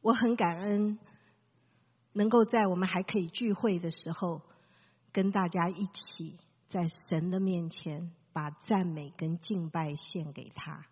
我很感恩能够在我们还可以聚会的时候，跟大家一起在神的面前把赞美跟敬拜献给他。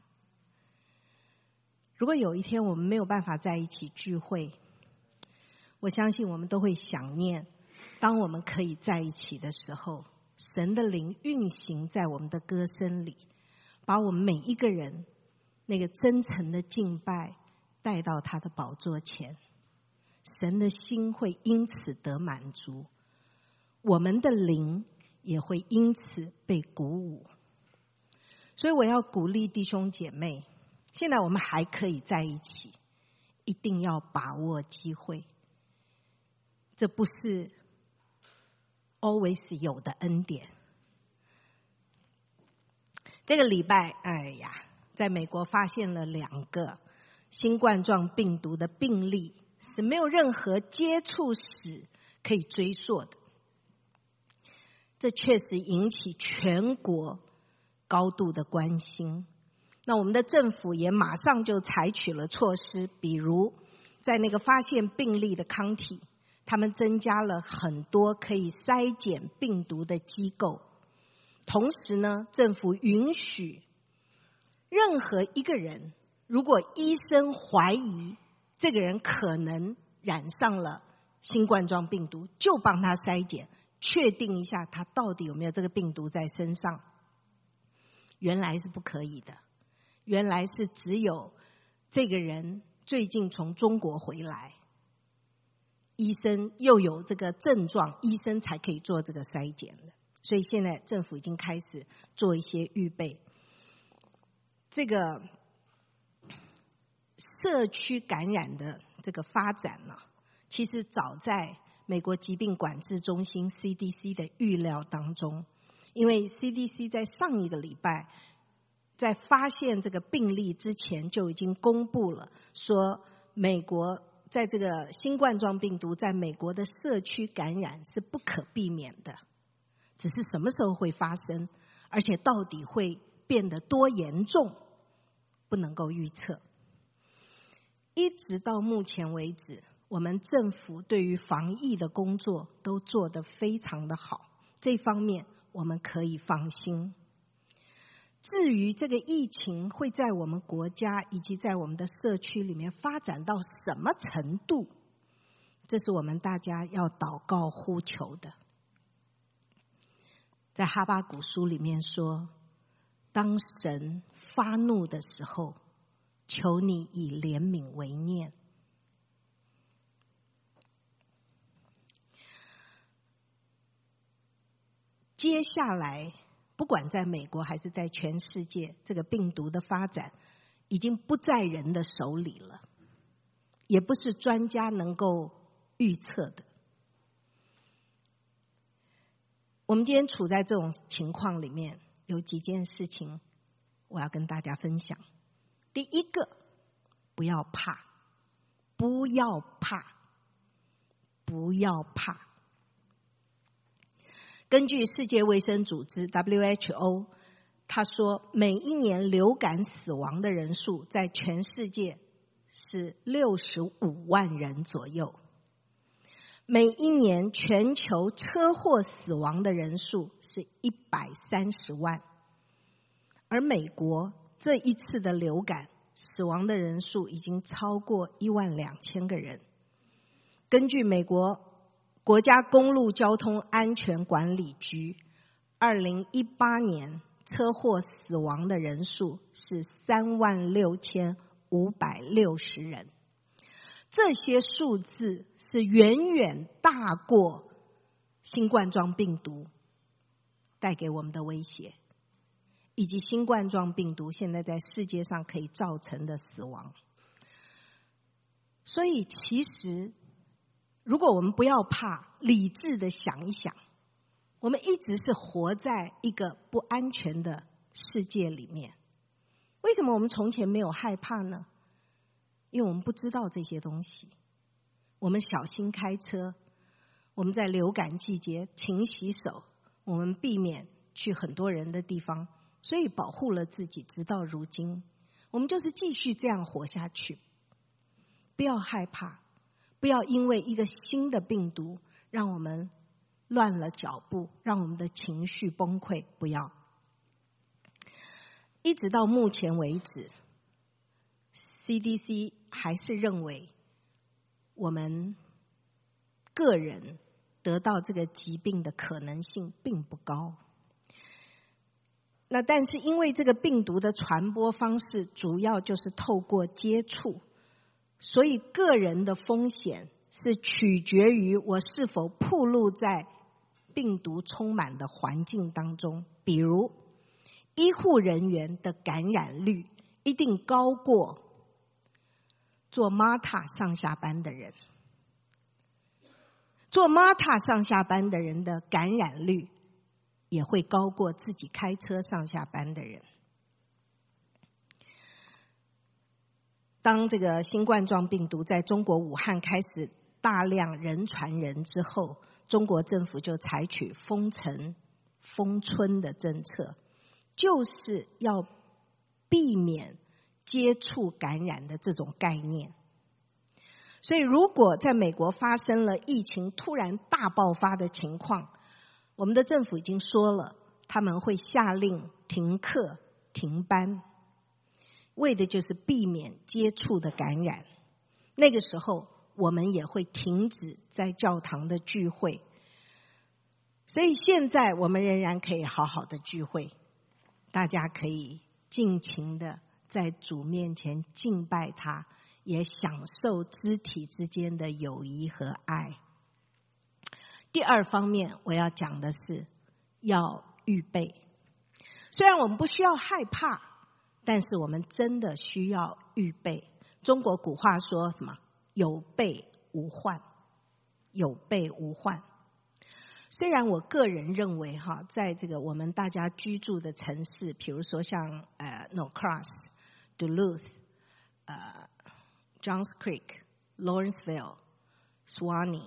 如果有一天我们没有办法在一起聚会，我相信我们都会想念当我们可以在一起的时候，神的灵运行在我们的歌声里，把我们每一个人那个真诚的敬拜带到他的宝座前，神的心会因此得满足，我们的灵也会因此被鼓舞。所以我要鼓励弟兄姐妹，现在我们还可以在一起，一定要把握机会。这不是 always 有的恩典。这个礼拜，在美国发现了2个新冠状病毒的病例，是没有任何接触史可以追溯的。这确实引起全国高度的关心。那我们的政府也马上就采取了措施，比如在那个发现病例的county，他们增加了很多可以筛检病毒的机构，同时呢，政府允许任何一个人，如果医生怀疑这个人可能染上了新冠状病毒，就帮他筛检，确定一下他到底有没有这个病毒在身上。原来是不可以的，原来是只有这个人最近从中国回来，医生又有这个症状，医生才可以做这个筛检的。所以现在政府已经开始做一些预备。这个社区感染的这个发展呢，其实早在美国疾病管制中心 CDC 的预料当中，因为 CDC 在上一个礼拜在发现这个病例之前就已经公布了，说美国在这个新冠状病毒在美国的社区感染是不可避免的，只是什么时候会发生，而且到底会变得多严重，不能够预测。一直到目前为止，我们政府对于防疫的工作都做得非常的好，这方面我们可以放心。至于这个疫情会在我们国家以及在我们的社区里面发展到什么程度，这是我们大家要祷告呼求的。在哈巴谷书里面说，当神发怒的时候，求你以怜悯为念。接下来不管在美国还是在全世界，这个病毒的发展已经不在人的手里了，也不是专家能够预测的。我们今天处在这种情况里面，有几件事情我要跟大家分享。第一个，不要怕，不要怕，不要怕。根据世界卫生组织 WHO， 他说每一年流感死亡的人数在全世界是65万人左右，每一年全球车祸死亡的人数是130万，而美国这一次的流感死亡的人数已经超过12000个人。根据美国国家公路交通安全管理局2018年车祸死亡的人数是36560人，这些数字是远远大过新冠状病毒带给我们的威胁，以及新冠状病毒现在在世界上可以造成的死亡。所以其实如果我们不要怕，理智的想一想，我们一直是活在一个不安全的世界里面。为什么我们从前没有害怕呢？因为我们不知道这些东西。我们小心开车，我们在流感季节勤洗手，我们避免去很多人的地方，所以保护了自己，直到如今我们就是继续这样活下去。 不要害怕，不要因为一个新的病毒让我们乱了脚步，让我们的情绪崩溃，不要。一直到目前为止 CDC 还是认为我们个人得到这个疾病的可能性并不高。那但是因为这个病毒的传播方式主要就是透过接触，所以个人的风险是取决于我是否暴露在病毒充满的环境当中。比如医护人员的感染率一定高过坐 MARTA 上下班的人，坐 MARTA 上下班的人的感染率也会高过自己开车上下班的人。当这个新冠状病毒在中国武汉开始大量人传人之后，中国政府就采取封城、封村的政策，就是要避免接触感染的这种概念。所以如果在美国发生了疫情突然大爆发的情况，我们的政府已经说了，他们会下令停课、停班，为的就是避免接触的感染。那个时候我们也会停止在教堂的聚会。所以现在我们仍然可以好好的聚会，大家可以尽情的在主面前敬拜他，也享受肢体之间的友谊和爱。第二方面我要讲的是要预备。虽然我们不需要害怕，但是我们真的需要预备。中国古话说什么？有备无患，有备无患。虽然我个人认为在这个我们大家居住的城市，比如说像Norcross、Duluth、Johns Creek、Lawrenceville、Suwanee，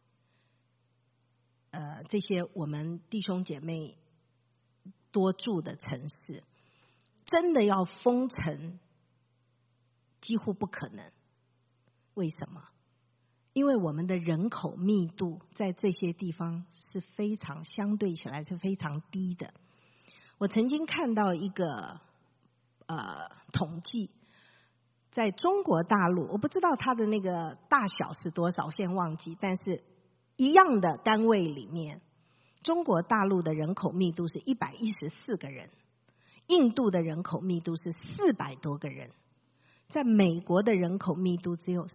这些我们弟兄姐妹多住的城市，真的要封城几乎不可能。为什么？因为我们的人口密度在这些地方是相对起来是非常低的。我曾经看到一个统计，在中国大陆，我不知道它的那个大小是多少，我现在忘记，但是一样的单位里面，中国大陆的人口密度是114个人，印度的人口密度是400多个人，在美国的人口密度只有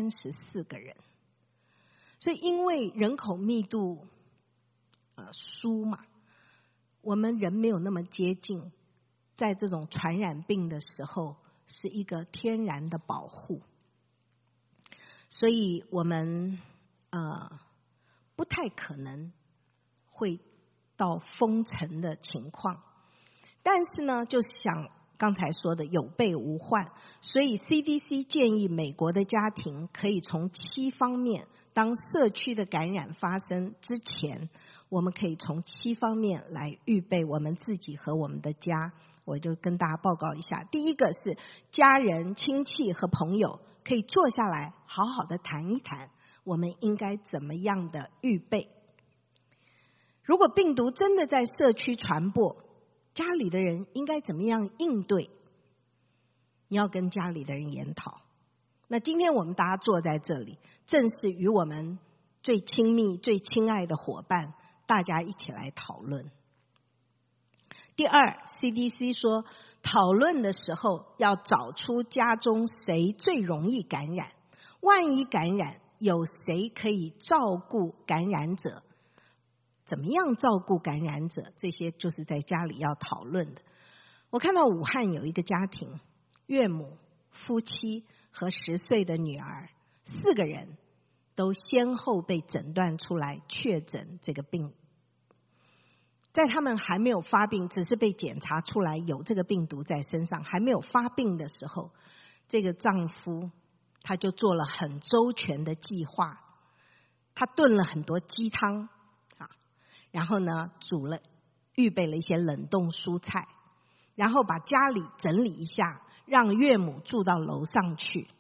34个人。所以因为人口密度疏嘛，我们人没有那么接近，在这种传染病的时候是一个天然的保护。所以我们不太可能会到封城的情况。但是呢，就像刚才说的有备无患，所以 CDC 建议美国的家庭可以从7方面，当社区的感染发生之前，我们可以从7方面来预备我们自己和我们的家。我就跟大家报告一下。第一个是家人、亲戚和朋友可以坐下来好好的谈一谈，我们应该怎么样的预备。如果病毒真的在社区传播，家里的人应该怎么样应对？你要跟家里的人研讨。那今天我们大家坐在这里，正是与我们最亲密、最亲爱的伙伴，大家一起来讨论。第二 ，CDC 说，讨论的时候要找出家中谁最容易感染，万一感染，有谁可以照顾感染者，怎么样照顾感染者，这些就是在家里要讨论的。我看到武汉有一个家庭，岳母、夫妻和10岁的女儿，4个人都先后被诊断出来确诊这个病。在他们还没有发病，只是被检查出来有这个病毒在身上，还没有发病的时候，这个丈夫他就做了很周全的计划，他炖了很多鸡汤然后呢预备了一些冷冻蔬菜，然后把家里整理一下，让岳母住到楼上去，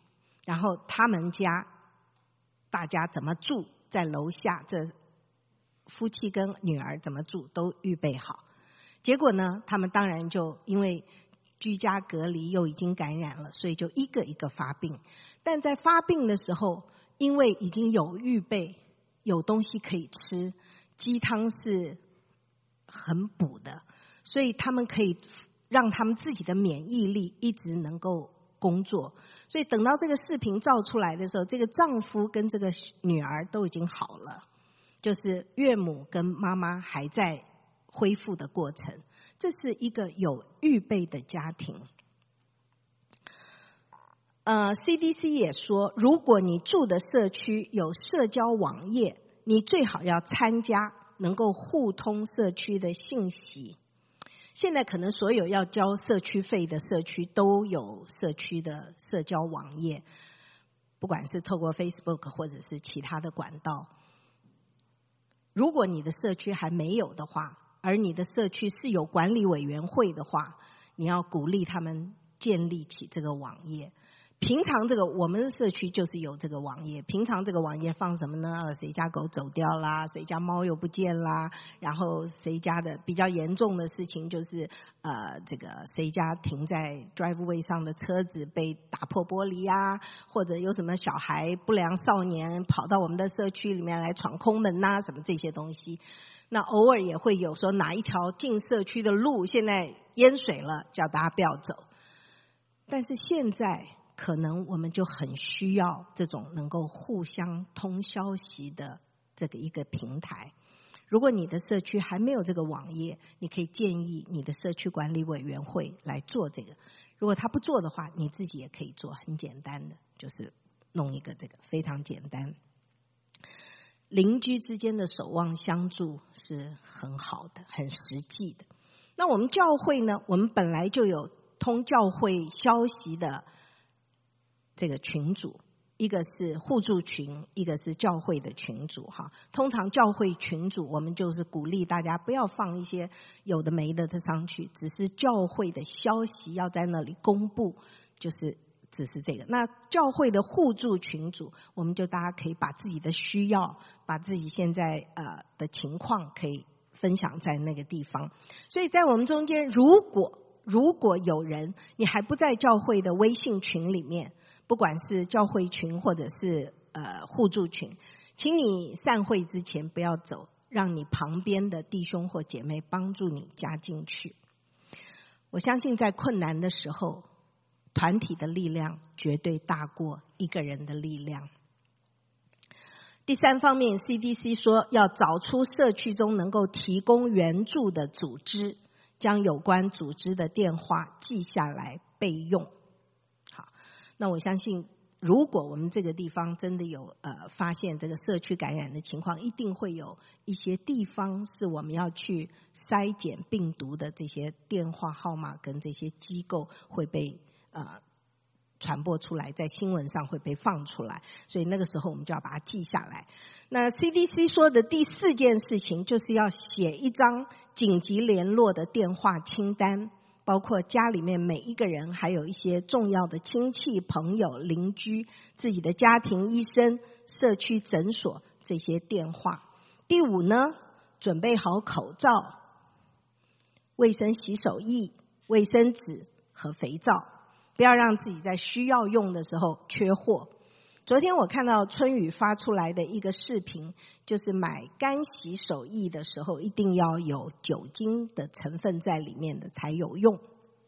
然后他们家大家怎么住，在楼下这夫妻跟女儿怎么住都预备好。结果呢，他们当然就因为居家隔离又已经感染了，所以就一个一个发病。但在发病的时候，因为已经有预备，有东西可以吃，鸡汤是很补的，所以他们可以让他们自己的免疫力一直能够工作。所以等到这个视频照出来的时候，这个丈夫跟这个女儿都已经好了，就是岳母跟妈妈还在恢复的过程。这是一个有预备的家庭。CDC 也说，如果你住的社区有社交网页，你最好要参加，能够互通社区的信息。现在可能所有要交社区费的社区都有社区的社交网页，不管是透过 Facebook 或者是其他的管道。如果你的社区还没有的话，而你的社区是有管理委员会的话，你要鼓励他们建立起这个网页。平常这个我们的社区就是有这个网页，平常这个网页放什么呢？谁家狗走掉啦，谁家猫又不见啦，然后谁家的比较严重的事情就是这个谁家停在 driveway 上的车子被打破玻璃啊，或者有什么小孩不良少年跑到我们的社区里面来闯空门啊，什么这些东西。那偶尔也会有说哪一条进社区的路现在淹水了，叫大家不要走。但是现在可能我们就很需要这种能够互相通消息的这个一个平台。如果你的社区还没有这个网页，你可以建议你的社区管理委员会来做这个。如果他不做的话，你自己也可以做，很简单的，就是弄一个这个，非常简单。邻居之间的守望相助是很好的，很实际的。那我们教会呢，我们本来就有通教会消息的这个群组，一个是互助群，一个是教会的群组哈。通常教会群组我们就是鼓励大家不要放一些有的没的上去，只是教会的消息要在那里公布，就是只是这个。那教会的互助群组，我们就大家可以把自己的需要，把自己现在的情况可以分享在那个地方。所以在我们中间，如果有人你还不在教会的微信群里面，不管是教会群或者是互助群，请你散会之前不要走，让你旁边的弟兄或姐妹帮助你加进去。我相信在困难的时候，团体的力量绝对大过一个人的力量。第三方面 ，CDC 说要找出社区中能够提供援助的组织，将有关组织的电话记下来备用。好，那我相信，如果我们这个地方真的有发现这个社区感染的情况，一定会有一些地方是我们要去筛检病毒的这些电话号码跟这些机构会被传播出来，在新闻上会被放出来，所以那个时候我们就要把它记下来。那 CDC 说的第4件事情就是要写一张紧急联络的电话清单，包括家里面每一个人，还有一些重要的亲戚、朋友、邻居、自己的家庭医生、社区诊所这些电话。第5呢，准备好口罩、卫生洗手液、卫生纸和肥皂，不要让自己在需要用的时候缺货。昨天我看到春雨发出来的一个视频，就是买干洗手液的时候一定要有酒精的成分在里面的才有用。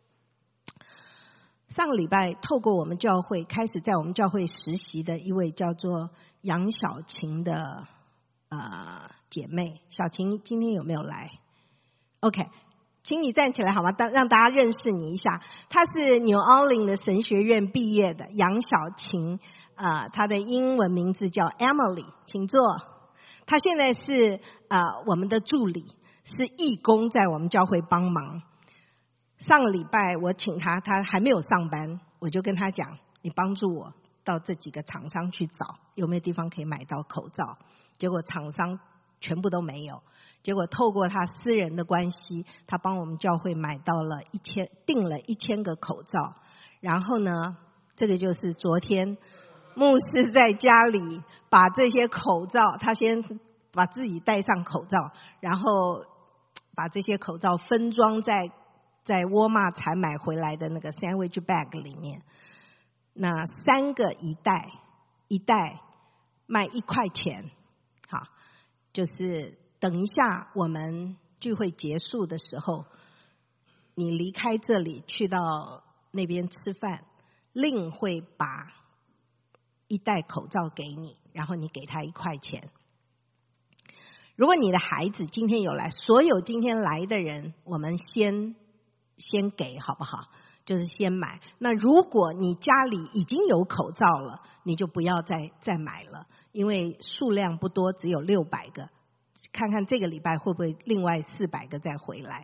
上个礼拜透过我们教会开始在我们教会实习的一位叫做杨小晴的姐妹，小晴今天有没有来 ？OK。请你站起来好吗？让大家认识你一下。她是 New Orleans 的神学院毕业的杨小晴，她的英文名字叫 Emily， 请坐。她现在是我们的助理，是义工，在我们教会帮忙。上个礼拜我请她，她还没有上班，我就跟她讲，你帮助我到这几个厂商去找有没有地方可以买到口罩。结果厂商全部都没有。结果透过他私人的关系，他帮我们教会买到了订了1000个口罩。然后呢，这个就是昨天牧师在家里把这些口罩，他先把自己戴上口罩，然后把这些口罩分装在沃尔玛才买回来的那个 sandwich bag 里面。那3个一袋，一袋卖1块钱。好，就是等一下我们聚会结束的时候，你离开这里去到那边吃饭，另会把1袋口罩给你，然后你给他1块钱。如果你的孩子今天有来，所有今天来的人，我们先给好不好？就是先买。那如果你家里已经有口罩了，你就不要再买了，因为数量不多，只有600个。看看这个礼拜会不会另外400个再回来。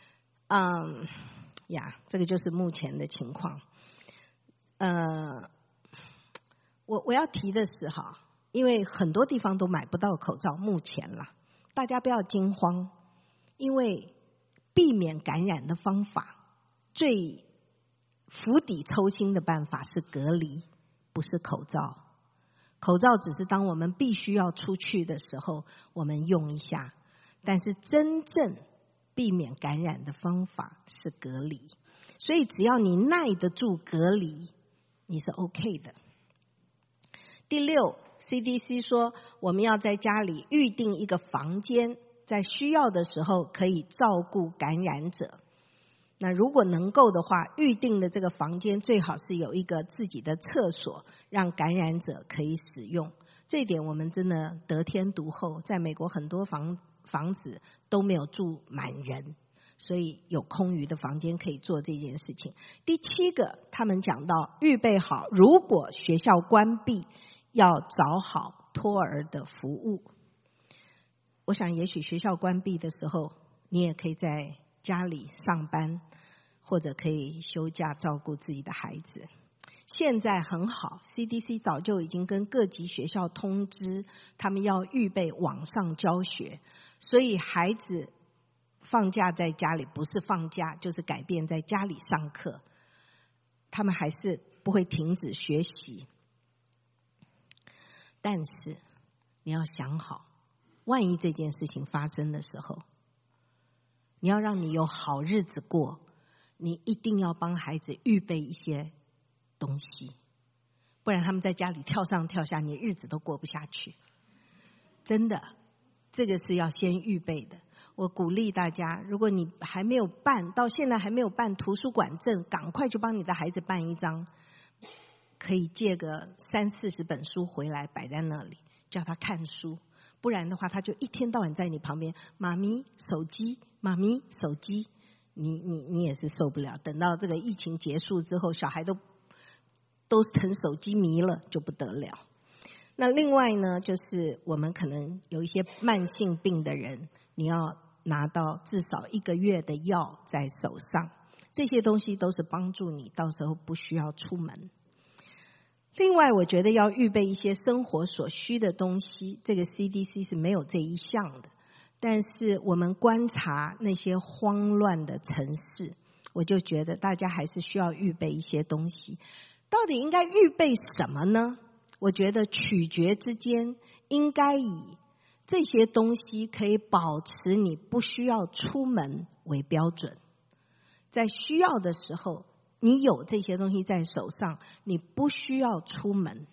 这个就是目前的情况。我要提的是哈，因为很多地方都买不到口罩，目前啦，大家不要惊慌，因为避免感染的方法，最釜底抽薪的办法是隔离，不是口罩。口罩只是当我们必须要出去的时候我们用一下，但是真正避免感染的方法是隔离。所以只要你耐得住隔离，你是 OK 的。第6， CDC 说我们要在家里预定一个房间，在需要的时候可以照顾感染者。那如果能够的话，预定的这个房间最好是有一个自己的厕所，让感染者可以使用。这一点我们真的得天独厚，在美国很多房子都没有住满人，所以有空余的房间可以做这件事情。第7个，他们讲到预备好，如果学校关闭，要找好托儿的服务。我想也许学校关闭的时候，你也可以在家里上班，或者可以休假照顾自己的孩子。现在很好， CDC 早就已经跟各级学校通知，他们要预备网上教学，所以孩子放假在家里，不是放假就是改变在家里上课，他们还是不会停止学习。但是你要想好，万一这件事情发生的时候，你要让你有好日子过，你一定要帮孩子预备一些东西，不然他们在家里跳上跳下，你日子都过不下去。真的，这个是要先预备的。我鼓励大家，如果你还没有办，到现在还没有办图书馆证，赶快就帮你的孩子办一张，可以借个30-40本书回来摆在那里，叫他看书。不然的话，他就一天到晚在你旁边，妈咪手机，妈咪手机，你也是受不了。等到这个疫情结束之后，小孩都成手机迷了，就不得了。那另外呢，就是我们可能有一些慢性病的人，你要拿到至少1个月的药在手上，这些东西都是帮助你到时候不需要出门。另外我觉得要预备一些生活所需的东西，这个 CDC 是没有这一项的，但是我们观察那些慌乱的城市，我就觉得大家还是需要预备一些东西。到底应该预备什么呢？我觉得取决之间应该以这些东西可以保持你不需要出门为标准，在需要的时候你有这些东西在手上，你不需要出门。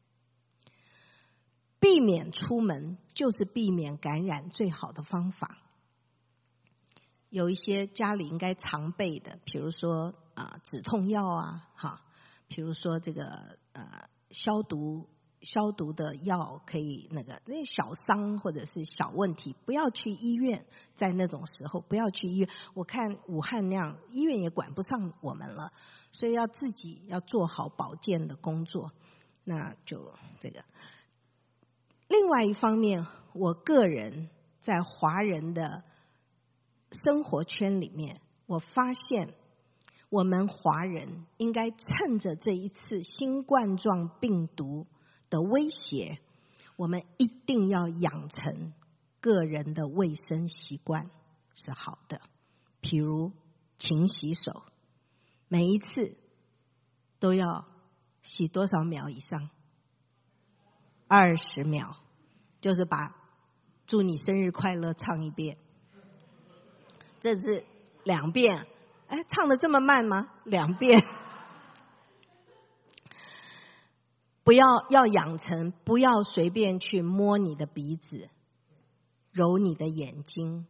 避免出门就是避免感染最好的方法。有一些家里应该常备的，比如说止痛药啊，比如说这个消毒的药，可以那小伤或者是小问题，不要去医院，在那种时候不要去医院。我看武汉那样，医院也管不上我们了，所以要自己要做好保健的工作。那就这个。另外一方面，我个人在华人的生活圈里面，我发现我们华人应该趁着这一次新冠状病毒的威胁，我们一定要养成个人的卫生习惯是好的，譬如勤洗手，每一次都要洗多少秒以上， 20秒，就是把祝你生日快乐唱一遍。这是2遍，唱得这么慢吗？2遍。要养成，不要随便去摸你的鼻子，揉你的眼睛，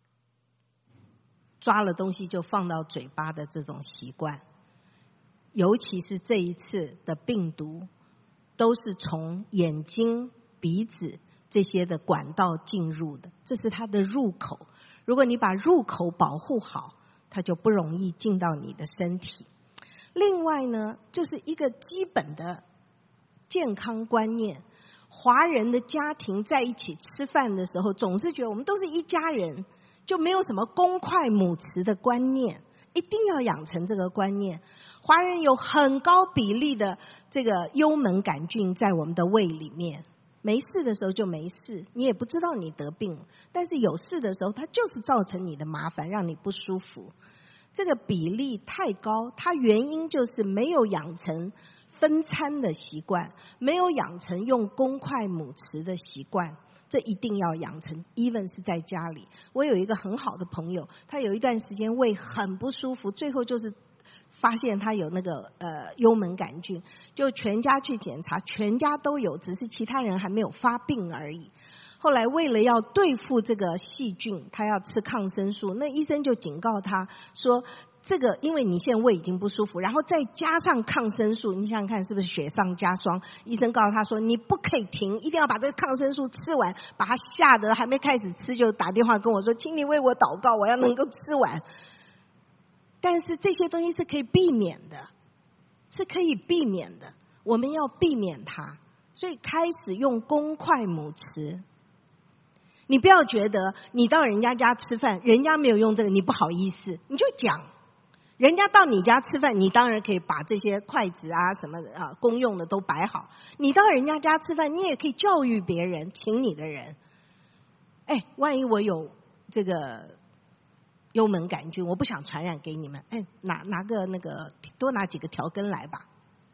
抓了东西就放到嘴巴的这种习惯。尤其是这一次的病毒，都是从眼睛、鼻子这些的管道进入的，这是它的入口。如果你把入口保护好，它就不容易进到你的身体。另外呢，就是一个基本的健康观念，华人的家庭在一起吃饭的时候，总是觉得我们都是一家人，就没有什么公筷母匙的观念，一定要养成这个观念。华人有很高比例的这个幽门杆菌在我们的胃里面，没事的时候就没事，你也不知道你得病，但是有事的时候它就是造成你的麻烦，让你不舒服。这个比例太高，它原因就是没有养成分餐的习惯，没有养成用公筷母匙的习惯，这一定要养成。 even 是在家里，我有一个很好的朋友，他有一段时间胃很不舒服，最后就是发现他有那个幽门杆菌，就全家去检查，全家都有，只是其他人还没有发病而已。后来为了要对付这个细菌，他要吃抗生素，那医生就警告他说，这个因为你现在胃已经不舒服，然后再加上抗生素，你想想看是不是雪上加霜？医生告诉他说，你不可以停，一定要把这个抗生素吃完。把他吓得还没开始吃就打电话跟我说，请你为我祷告，我要能够吃完。但是这些东西是可以避免的，是可以避免的，我们要避免它。所以开始用公筷母匙。你不要觉得你到人家家吃饭，人家没有用这个，你不好意思，你就讲。人家到你家吃饭，你当然可以把这些筷子啊什么公用的都摆好。你到人家家吃饭，你也可以教育别人，请你的人。万一我有这个幽门杆菌，我不想传染给你们，拿个那个多拿几个调羹来吧。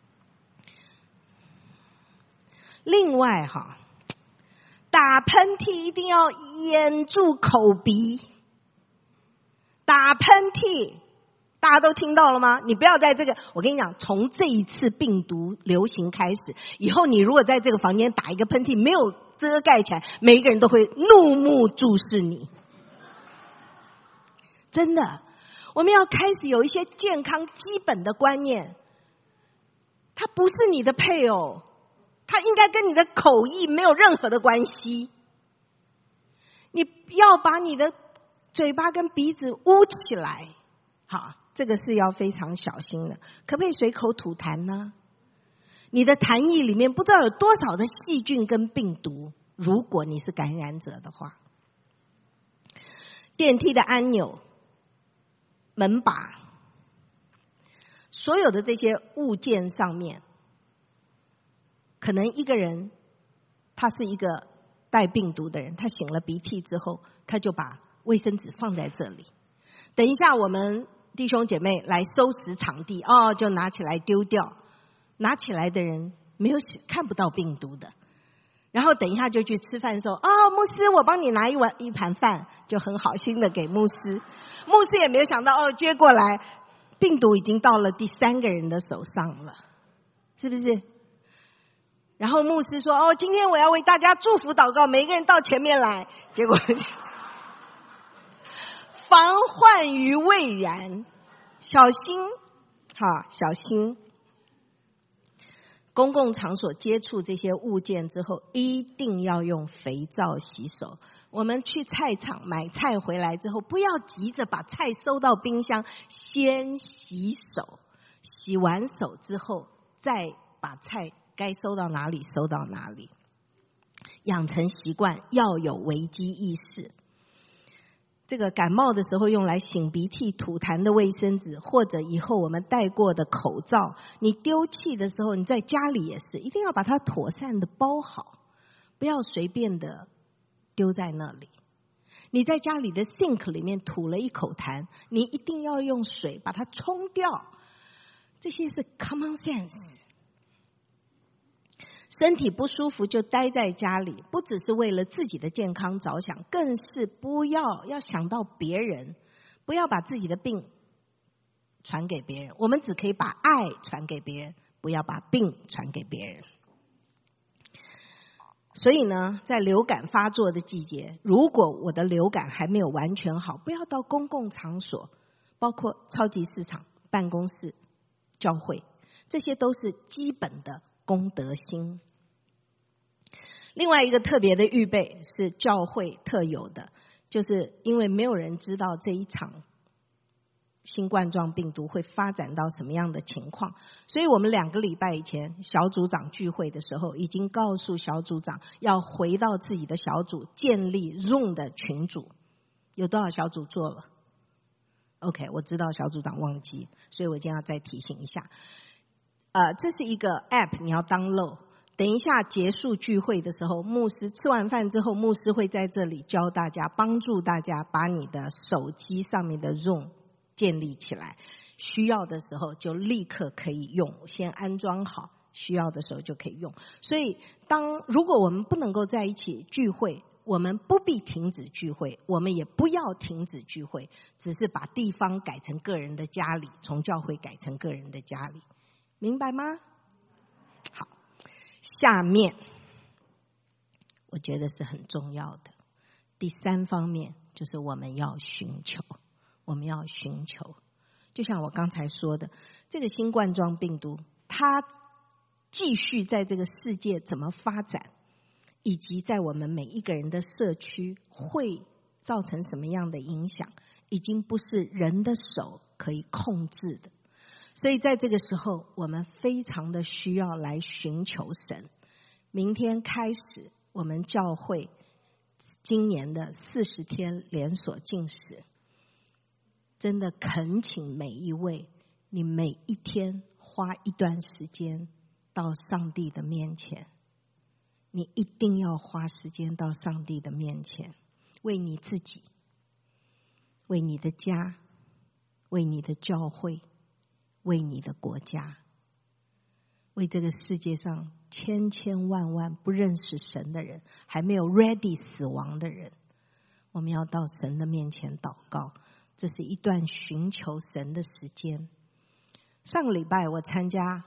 另外打喷嚏一定要掩住口鼻，打喷嚏大家都听到了吗？你不要在这个，我跟你讲，从这一次病毒流行开始，以后你如果在这个房间打一个喷嚏，没有遮盖起来，每一个人都会怒目注视你。真的，我们要开始有一些健康基本的观念，他不是你的配偶，他应该跟你的口译没有任何的关系。你要把你的嘴巴跟鼻子捂起来，这个是要非常小心的。可不可以随口吐痰呢？你的痰液里面不知道有多少的细菌跟病毒，如果你是感染者的话。电梯的按钮、门把，所有的这些物件上面，可能一个人他是一个带病毒的人，他擤了鼻涕之后，他就把卫生纸放在这里。等一下我们弟兄姐妹来收拾场地，就拿起来丢掉。拿起来的人没有看不到病毒的，然后等一下就去吃饭的时候，牧师我帮你拿一盘饭，就很好心的给牧师。牧师也没有想到接过来，病毒已经到了第3个人的手上了，是不是？然后牧师说今天我要为大家祝福祷告，每一个人到前面来，结果防患于未然，小心小心。公共场所接触这些物件之后，一定要用肥皂洗手。我们去菜场买菜回来之后，不要急着把菜收到冰箱，先洗手，洗完手之后再把菜该收到哪里收到哪里。养成习惯，要有危机意识。这个感冒的时候用来擤鼻涕吐痰的卫生纸，或者以后我们戴过的口罩，你丢弃的时候，你在家里也是一定要把它妥善的包好，不要随便的丢在那里。你在家里的 sink 里面吐了一口痰，你一定要用水把它冲掉，这些是 common sense。 身体不舒服就待在家里，不只是为了自己的健康着想，更是要想到别人，不要把自己的病传给别人。我们只可以把爱传给别人，不要把病传给别人。所以呢，在流感发作的季节，如果我的流感还没有完全好，不要到公共场所，包括超级市场、办公室、教会，这些都是基本的公德心。另外一个特别的预备是教会特有的，就是因为没有人知道这一场新冠状病毒会发展到什么样的情况，所以我们2个礼拜以前小组长聚会的时候，已经告诉小组长要回到自己的小组，建立 Zoom 的群组。有多少小组做了 ？OK， 我知道小组长忘记，所以我今天要再提醒一下。这是一个 App， 你要 download。等一下结束聚会的时候，牧师吃完饭之后，牧师会在这里教大家，帮助大家把你的手机上面的 Zoom 建立起来，需要的时候就立刻可以用，先安装好，需要的时候就可以用。所以如果我们不能够在一起聚会，我们不必停止聚会，我们也不要停止聚会，只是把地方改成个人的家里，从教会改成个人的家里，明白吗？好，下面我觉得是很重要的第3方面，就是我们要寻求。我们要寻求，就像我刚才说的，这个新冠状病毒它继续在这个世界怎么发展，以及在我们每一个人的社区会造成什么样的影响，已经不是人的手可以控制的。所以在这个时候，我们非常的需要来寻求神。明天开始，我们教会今年的40天连锁禁食，真的恳请每一位，你每一天花一段时间到上帝的面前，你一定要花时间到上帝的面前，为你自己，为你的家，为你的教会，为你的国家，为这个世界上千千万万不认识神的人，还没有 ready 死亡的人，我们要到神的面前祷告。这是一段寻求神的时间。上个礼拜我参加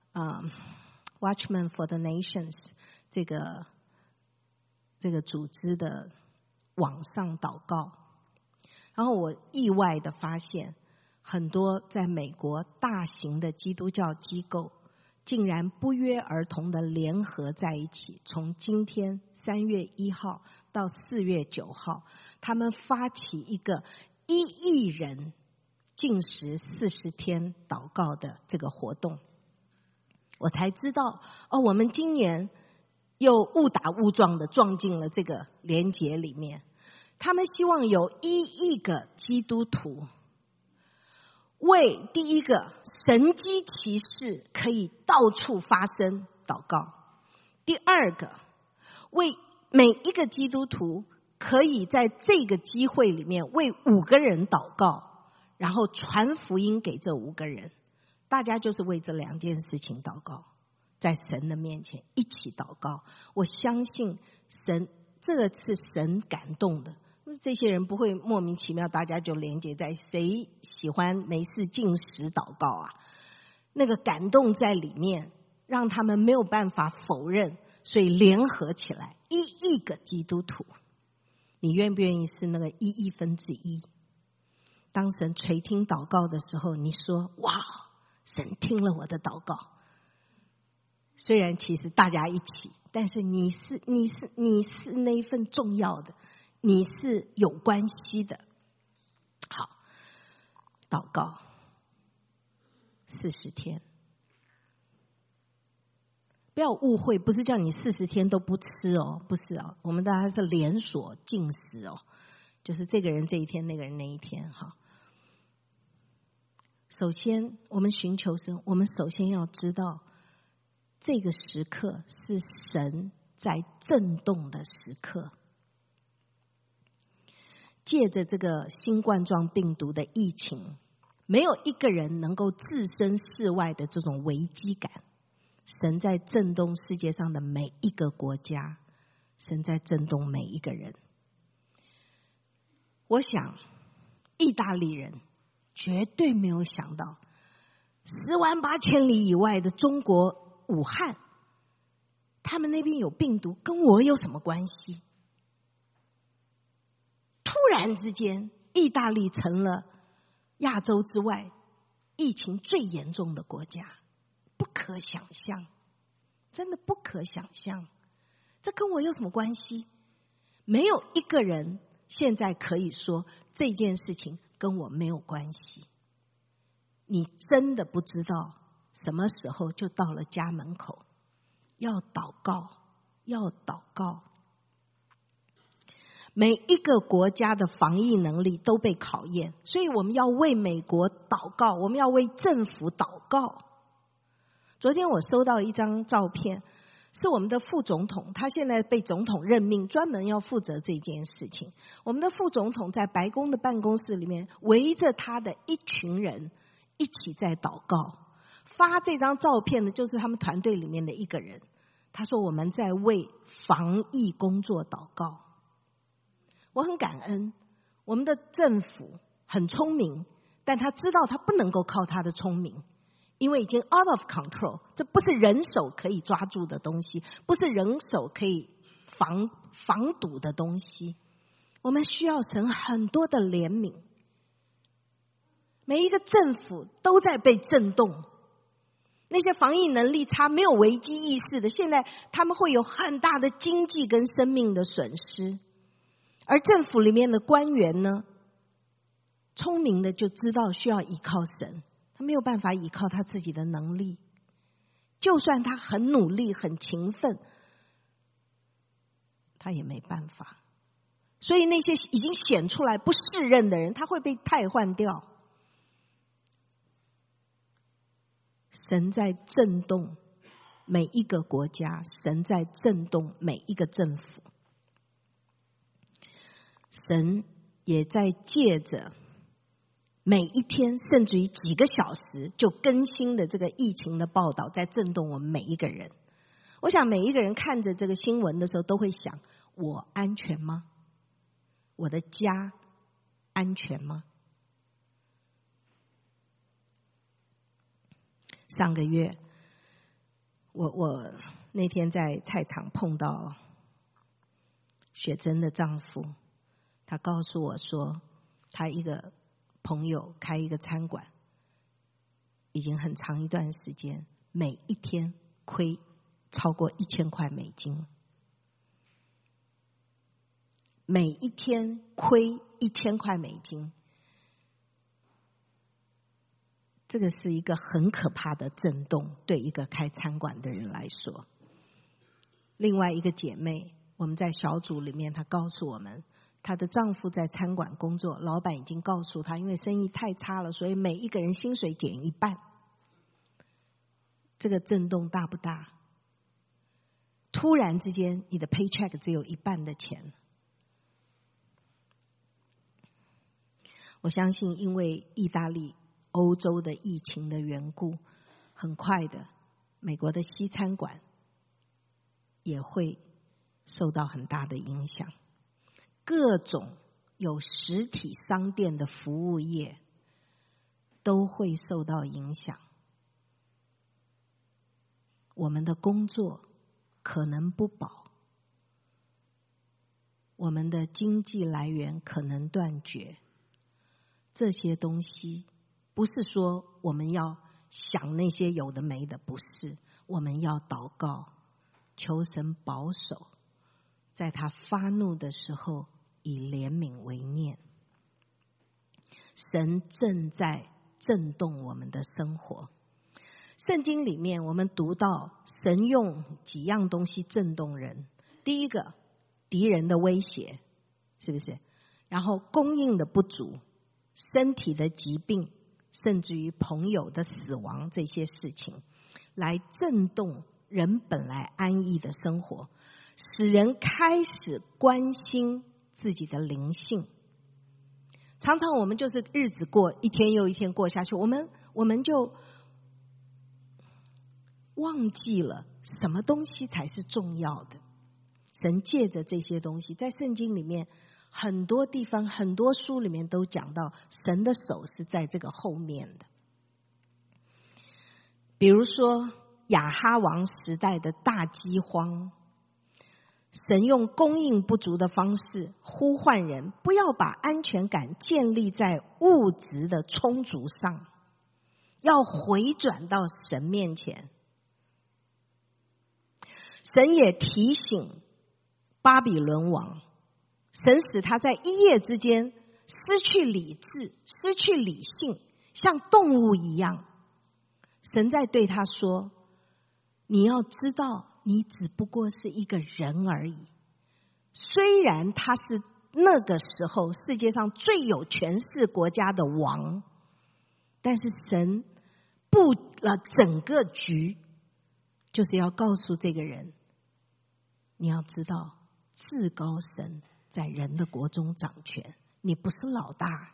Watchmen for the Nations 这个组织的网上祷告，然后我意外的发现，很多在美国大型的基督教机构竟然不约而同的联合在一起，从今天3月1号到4月9号，他们发起一个1亿人禁食40天祷告的这个活动。我才知道我们今年又误打误撞的撞进了这个连结里面。他们希望有1亿个基督徒为第一个神迹奇事可以到处发生祷告，第二个为每一个基督徒可以在这个机会里面为5个人祷告，然后传福音给这5个人。大家就是为这2件事情祷告，在神的面前一起祷告。我相信神，这个是神感动的。这些人不会莫名其妙大家就连接在，谁喜欢没事禁食祷告啊？那个感动在里面，让他们没有办法否认，所以联合起来1亿个基督徒。你愿不愿意是那个1亿分之一？当神垂听祷告的时候，你说哇，神听了我的祷告。虽然其实大家一起，但是你是那一份重要的，你是有关系的。好，祷告40天，不要误会，不是叫你40天都不吃哦，不是哦，我们大家是连锁禁食哦，就是这个人这一天，那个人那一天哈。首先，我们寻求神，我们首先要知道，这个时刻是神在震动的时刻。借着这个新冠状病毒的疫情，没有一个人能够置身事外的这种危机感。 神在震动世界上的每一个国家，神在震动每一个人。我想意大利人绝对没有想到108000里以外的中国武汉，他们那边有病毒，跟我有什么关系？突然之间，意大利成了亚洲之外疫情最严重的国家，不可想象，真的不可想象。这跟我有什么关系？没有一个人现在可以说这件事情跟我没有关系。你真的不知道什么时候就到了家门口，要祷告，要祷告。每一个国家的防疫能力都被考验，所以我们要为美国祷告，我们要为政府祷告。昨天我收到一张照片，是我们的副总统，他现在被总统任命，专门要负责这件事情。我们的副总统在白宫的办公室里面，围着他的一群人一起在祷告。发这张照片的就是他们团队里面的一个人，他说我们在为防疫工作祷告。我很感恩，我们的政府很聪明，但他知道他不能够靠他的聪明，因为已经 out of control， 这不是人手可以抓住的东西，不是人手可以防堵的东西。我们需要神很多的怜悯。每一个政府都在被震动，那些防疫能力差、没有危机意识的，现在他们会有很大的经济跟生命的损失。而政府里面的官员呢，聪明的就知道需要依靠神，他没有办法依靠他自己的能力，就算他很努力很勤奋，他也没办法。所以那些已经显出来不适任的人，他会被汰换掉。神在震动每一个国家，神在震动每一个政府，神也在借着每一天甚至于几个小时就更新的这个疫情的报道，在震动我们每一个人。我想每一个人看着这个新闻的时候都会想，我安全吗？我的家安全吗？上个月我那天在菜场碰到雪珍的丈夫，他告诉我说，他一个朋友开一个餐馆，已经很长一段时间，每一天亏超过1000块美金，每一天亏1000块美金，这个是一个很可怕的震动，对一个开餐馆的人来说。另外一个姐妹，我们在小组里面，她告诉我们，她的丈夫在餐馆工作，老板已经告诉她，因为生意太差了，所以每一个人薪水减一半。这个震动大不大？突然之间，你的 paycheck 只有一半的钱。我相信，因为意大利、欧洲的疫情的缘故，很快的，美国的西餐馆也会受到很大的影响。各种有实体商店的服务业都会受到影响。我们的工作可能不保，我们的经济来源可能断绝。这些东西不是说我们要想那些有的没的，不是，我们要祷告，求神保守，在他发怒的时候以怜悯为念。神正在震动我们的生活。圣经里面我们读到神用几样东西震动人。第一个，敌人的威胁，是不是？然后供应的不足，身体的疾病，甚至于朋友的死亡，这些事情来震动人本来安逸的生活，使人开始关心自己的灵性。常常我们就是日子过一天又一天过下去，我们就忘记了什么东西才是重要的。神借着这些东西，在圣经里面很多地方很多书里面都讲到神的手是在这个后面的。比如说亚哈王时代的大饥荒，神用供应不足的方式呼唤人，不要把安全感建立在物质的充足上，要回转到神面前。神也提醒巴比伦王，神使他在一夜之间失去理智，失去理性，像动物一样。神在对他说，你要知道你只不过是一个人而已，虽然他是那个时候世界上最有权势国家的王，但是神布了整个局，就是要告诉这个人，你要知道至高神在人的国中掌权，你不是老大。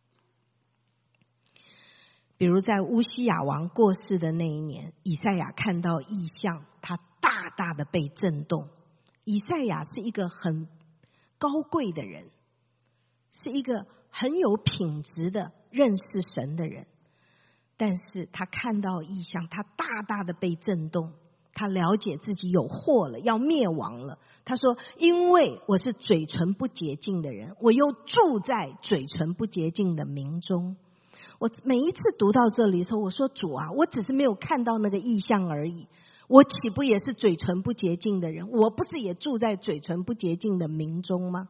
比如在乌西雅王过世的那一年，以赛亚看到异象，他大大的被震动。以赛亚是一个很高贵的人，是一个很有品质的认识神的人，但是他看到异象，他大大的被震动，他了解自己有祸了，要灭亡了。他说，因为我是嘴唇不洁净的人，我又住在嘴唇不洁净的民中。我每一次读到这里的时候，我说，主啊，我只是没有看到那个异象而已，我岂不也是嘴唇不洁净的人？我不是也住在嘴唇不洁净的民中吗？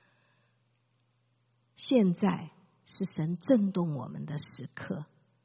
现在是神震动我们的时刻，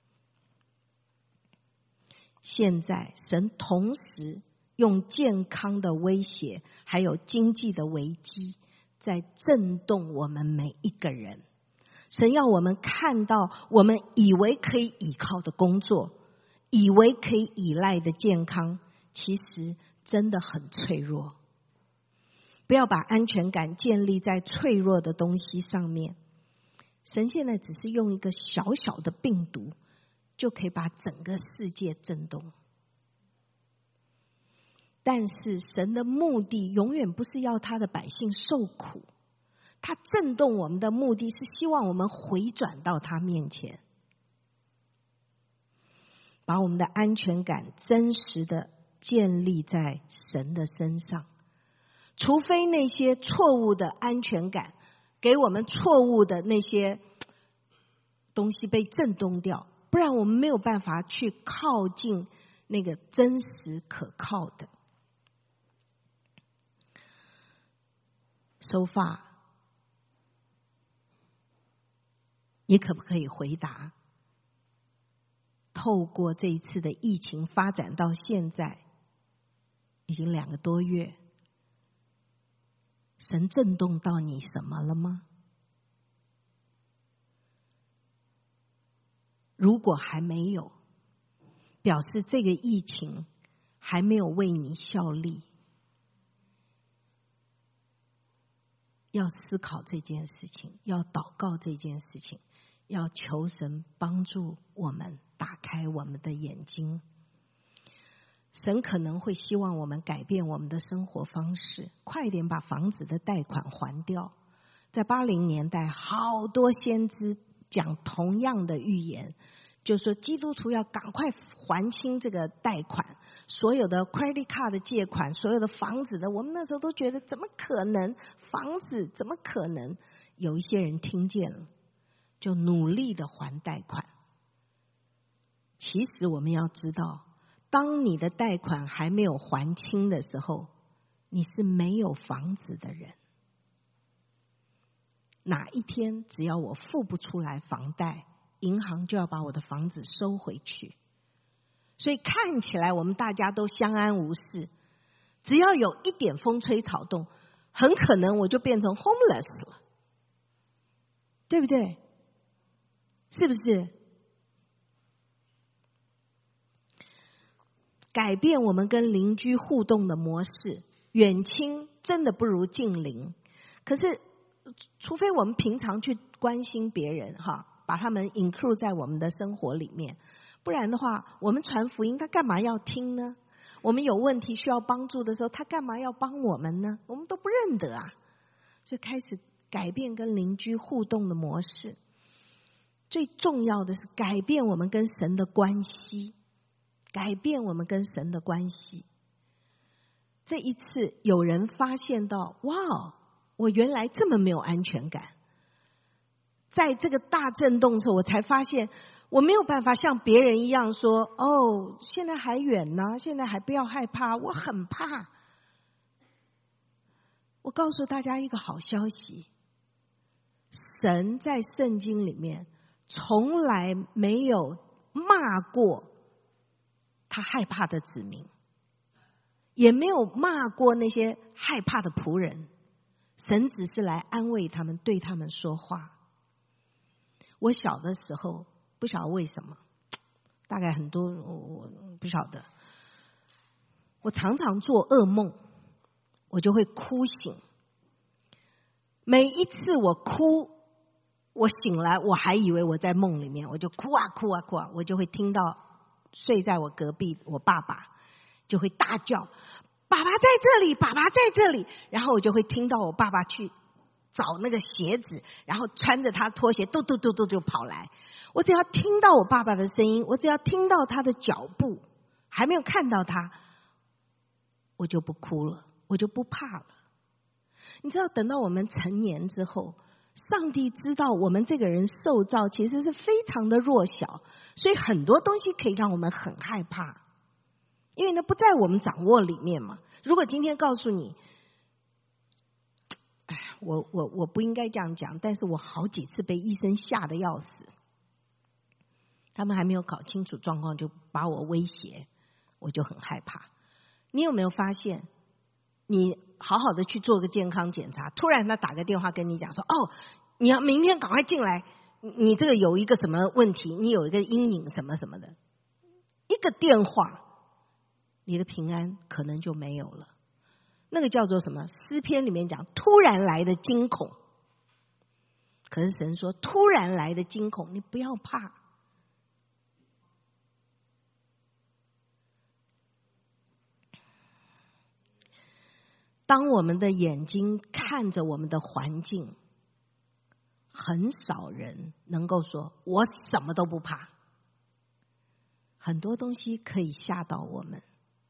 现在神同时用健康的威胁还有经济的危机在震动我们每一个人。神要我们看到我们以为可以依靠的工作，以为可以依赖的健康，其实真的很脆弱。不要把安全感建立在脆弱的东西上面。神现在只是用一个小小的病毒就可以把整个世界震动，但是神的目的永远不是要他的百姓受苦，他震动我们的目的是希望我们回转到他面前，把我们的安全感真实的建立在神的身上。除非那些错误的安全感给我们错误的那些东西被震动掉，不然我们没有办法去靠近那个真实可靠的。So far，你可不可以回答？透过这一次的疫情发展到现在，已经2个多月，神震动到你什么了吗？如果还没有，表示这个疫情还没有为你效力。要思考这件事情，要祷告这件事情，要求神帮助我们打开我们的眼睛。神可能会希望我们改变我们的生活方式，快一点把房子的贷款还掉。在80年代，好多先知讲同样的预言，就说基督徒要赶快还清这个贷款，所有的 credit card 的借款，所有的房子的，我们那时候都觉得怎么可能，房子怎么可能？有一些人听见了，就努力的还贷款。其实我们要知道，当你的贷款还没有还清的时候，你是没有房子的人。哪一天只要我付不出来房贷，银行就要把我的房子收回去。所以看起来我们大家都相安无事，只要有一点风吹草动，很可能我就变成 homeless 了，对不对？是不是？改变我们跟邻居互动的模式，远亲真的不如近邻。可是除非我们平常去关心别人哈，把他们 include 在我们的生活里面， 不然的话，我们传福音，他干嘛要听呢？我们有问题需要帮助的时候，他干嘛要帮我们呢？我们都不认得啊。所以开始改变跟邻居互动的模式。最重要的是改变我们跟神的关系，改变我们跟神的关系。这一次有人发现到，哇，我原来这么没有安全感。在这个大震动的时候，我才发现我没有办法像别人一样说，哦，现在还远呢，现在还不要害怕，我很怕。我告诉大家一个好消息，神在圣经里面从来没有骂过他害怕的子民，也没有骂过那些害怕的仆人。神只是来安慰他们，对他们说话。我小的时候不晓得为什么，大概很多我不晓得，我常常做噩梦，我就会哭醒。每一次我哭，我醒来我还以为我在梦里面，我就哭啊哭啊哭啊，我就会听到睡在我隔壁我爸爸就会大叫，爸爸在这里，爸爸在这里。然后我就会听到我爸爸去找那个鞋子，然后穿着他拖鞋嘟嘟嘟嘟就跑来。我只要听到我爸爸的声音，我只要听到他的脚步，还没有看到他，我就不哭了，我就不怕了。你知道，等到我们成年之后，上帝知道我们这个人受造其实是非常的弱小，所以很多东西可以让我们很害怕，因为那不在我们掌握里面嘛。如果今天告诉你，我不应该这样讲，但是我好几次被医生吓得要死，他们还没有搞清楚状况就把我威胁，我就很害怕。你有没有发现，你好好的去做个健康检查，突然他打个电话跟你讲说，哦，你要明天赶快进来，你这个有一个什么问题，你有一个阴影什么什么的，一个电话，你的平安可能就没有了。那个叫做什么？诗篇里面讲突然来的惊恐。可是神说，突然来的惊恐，你不要怕。当我们的眼睛看着我们的环境，很少人能够说我什么都不怕。很多东西可以吓到我们，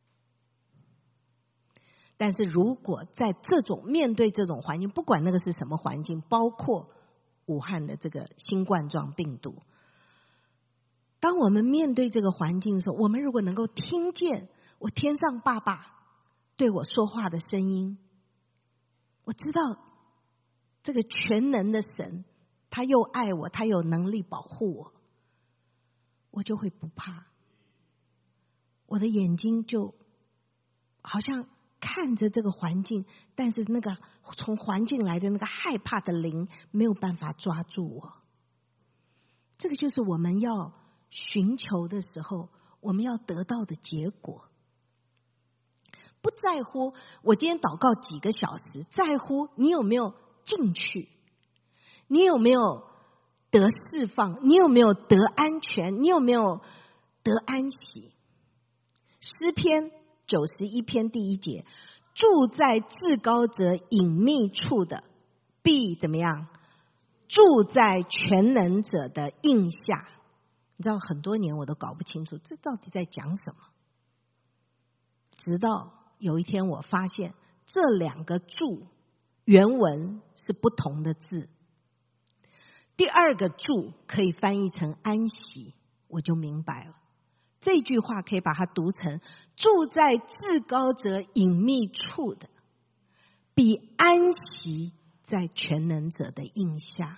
但是如果在面对这种环境，不管那个是什么环境，包括武汉的这个新冠状病毒，当我们面对这个环境的时候，我们如果能够听见我天上爸爸对我说话的声音，我知道这个全能的神他又爱我，他有能力保护我，我就会不怕。我的眼睛就好像看着这个环境，但是那个从环境来的那个害怕的灵没有办法抓住我。这个就是我们要寻求的时候，我们要得到的结果。不在乎我今天祷告几个小时，在乎你有没有进去，你有没有得释放，你有没有得安全，你有没有得安息。诗篇91篇第1节，住在至高者隐秘处的必怎么样？住在全能者的荫下。你知道很多年我都搞不清楚这到底在讲什么，直到有一天我发现这两个住原文是不同的字。第二个住可以翻译成安息，我就明白了。这句话可以把它读成住在至高者隐秘处的比安息在全能者的荫下。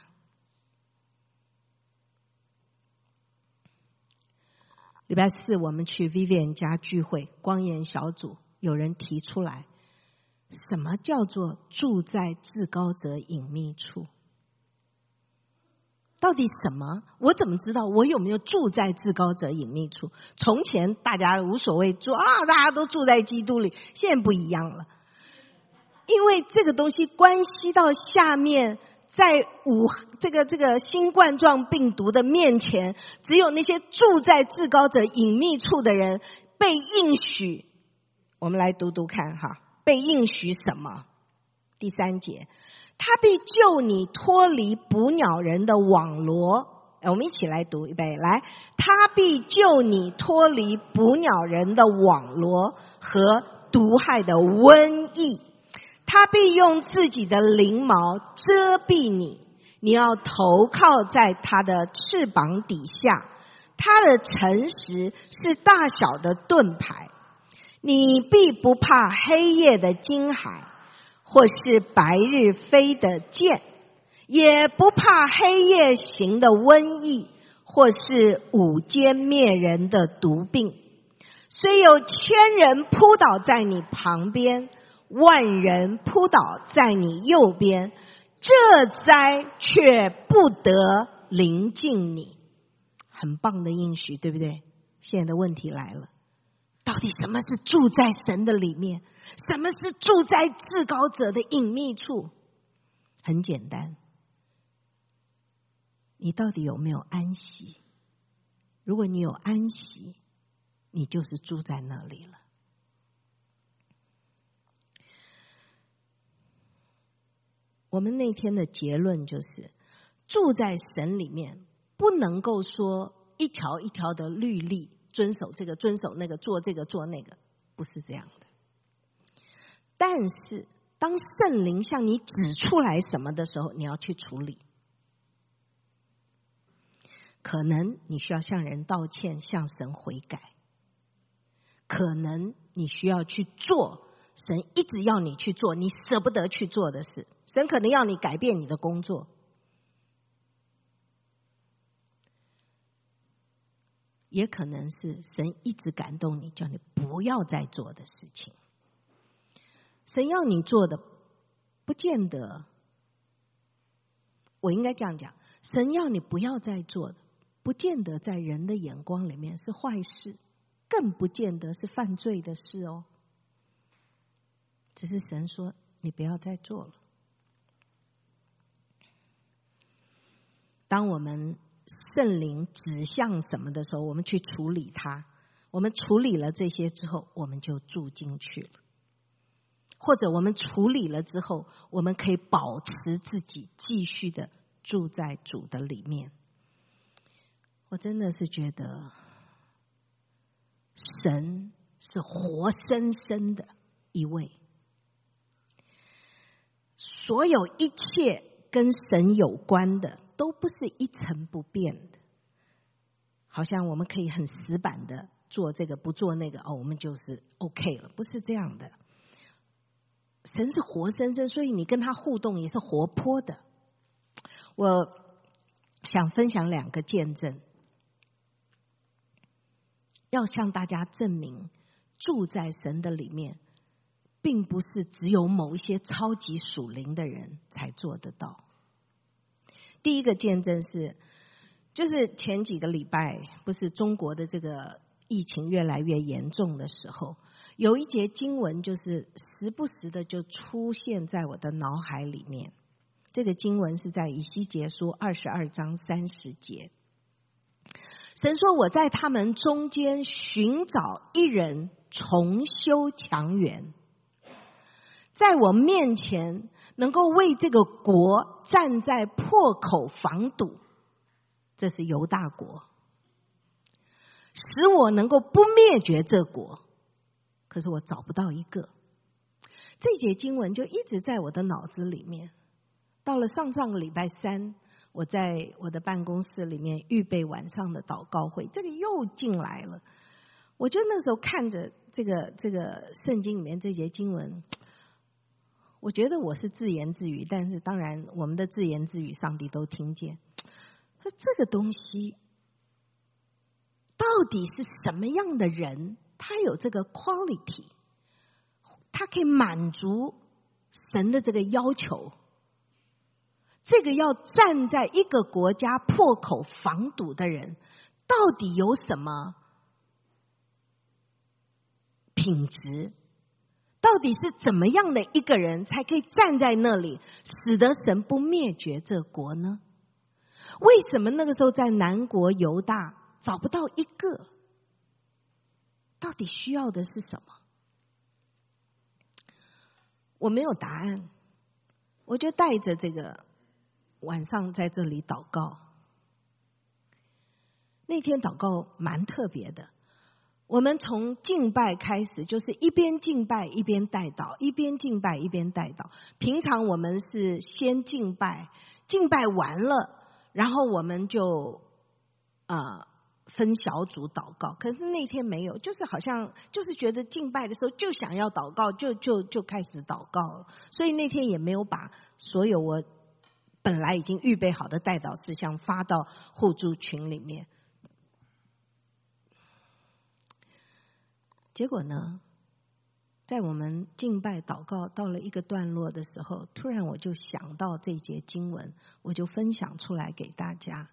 礼拜4我们去 Vivian 家聚会，光研小组有人提出来，什么叫做住在至高者隐秘处？到底什么？我怎么知道我有没有住在至高者隐秘处？从前大家无所谓住啊，大家都住在基督里，现在不一样了。因为这个东西关系到下面在这个新冠状病毒的面前，只有那些住在至高者隐秘处的人被应许。我们来读读看哈，被应许什么？第3节，他必救你脱离捕鸟人的网罗。我们一起来读，预备，来，他必救你脱离捕鸟人的网罗和毒害的瘟疫。他必用自己的翎毛遮蔽你，你要投靠在他的翅膀底下。他的诚实是大小的盾牌，你必不怕黑夜的惊骇，或是白日飞的箭，也不怕黑夜行的瘟疫，或是午间灭人的毒病。虽有1000人扑倒在你旁边，10000人扑倒在你右边，这灾却不得临近你。很棒的应许，对不对？现在的问题来了，到底什么是住在神的里面？什么是住在至高者的隐秘处？很简单，你到底有没有安息？如果你有安息，你就是住在那里了。我们那天的结论就是，住在神里面不能够说一条一条的律例，遵守这个遵守那个，做这个做那个，不是这样的。但是当圣灵向你指出来什么的时候，你要去处理。可能你需要向人道歉，向神悔改，可能你需要去做神一直要你去做你舍不得去做的事，神可能要你改变你的工作，也可能是神一直感动你，叫你不要再做的事情。神要你做的不见得，我应该这样讲，神要你不要再做的不见得在人的眼光里面是坏事，更不见得是犯罪的事哦。只是神说你不要再做了。当我们圣灵指向什么的时候，我们去处理它，我们处理了这些之后，我们就住进去了。或者我们处理了之后，我们可以保持自己继续的住在主的里面。我真的是觉得神是活生生的一位，所有一切跟神有关的都不是一成不变的，好像我们可以很死板的做这个不做那个，我们就是 OK 了，不是这样的。神是活生生，所以你跟他互动也是活泼的。我想分享2个见证，要向大家证明住在神的里面并不是只有某一些超级属灵的人才做得到。第一个见证是，就是前几个礼拜，不是中国的这个疫情越来越严重的时候，有一节经文就是时不时的就出现在我的脑海里面。这个经文是在以西结书22章30节。神说，我在他们中间寻找一人重修墙垣，在我面前能够为这个国站在破口防堵，这是犹大国，使我能够不灭绝这国。可是我找不到一个。这节经文就一直在我的脑子里面。到了上个礼拜3，我在我的办公室里面预备晚上的祷告会，这个又进来了。我就那时候看着这个圣经里面这节经文，我觉得我是自言自语，但是当然我们的自言自语上帝都听见。说这个东西到底是什么样的人，他有这个 quality， 他可以满足神的这个要求。这个要站在一个国家破口防堵的人，到底有什么品质？到到底是怎么样的一个人才可以站在那里，使得神不灭绝这国呢？为什么那个时候在南国犹大找不到一个？到底需要的是什么？我没有答案，我就带着这个晚上在这里祷告。那天祷告蛮特别的，我们从敬拜开始，就是一边敬拜一边带祷，一边敬拜一边带祷。平常我们是先敬拜，敬拜完了，然后我们就分小组祷告。可是那天没有，就是好像就是觉得敬拜的时候就想要祷告，就开始祷告了。所以那天也没有把所有我本来已经预备好的代祷事项发到互助群里面。结果呢，在我们敬拜祷告到了一个段落的时候，突然我就想到这节经文，我就分享出来给大家。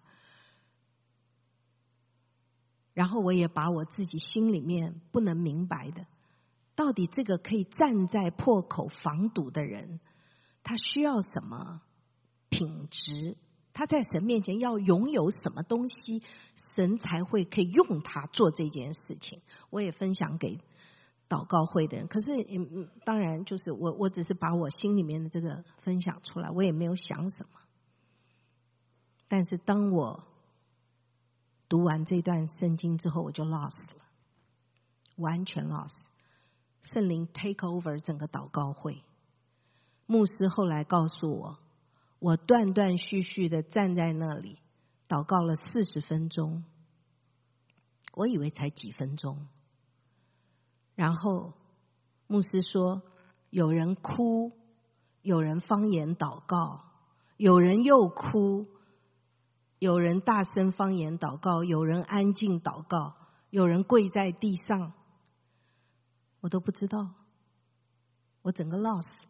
然后我也把我自己心里面不能明白的，到底这个可以站在破口防堵的人，他需要什么品质？他在神面前要拥有什么东西，神才会可以用他做这件事情？我也分享给祷告会的人。可是当然就是我只是把我心里面的这个分享出来，我也没有想什么。但是当我读完这段圣经之后，我就 lost 了，完全 lost。圣灵 take over 整个祷告会。牧师后来告诉我，我断断续续的站在那里祷告了40分钟，我以为才几分钟。然后牧师说，有人哭，有人方言祷告，有人又哭，有人大声方言祷告，有人安静祷告，有人跪在地上，我都不知道，我整个 lost 了。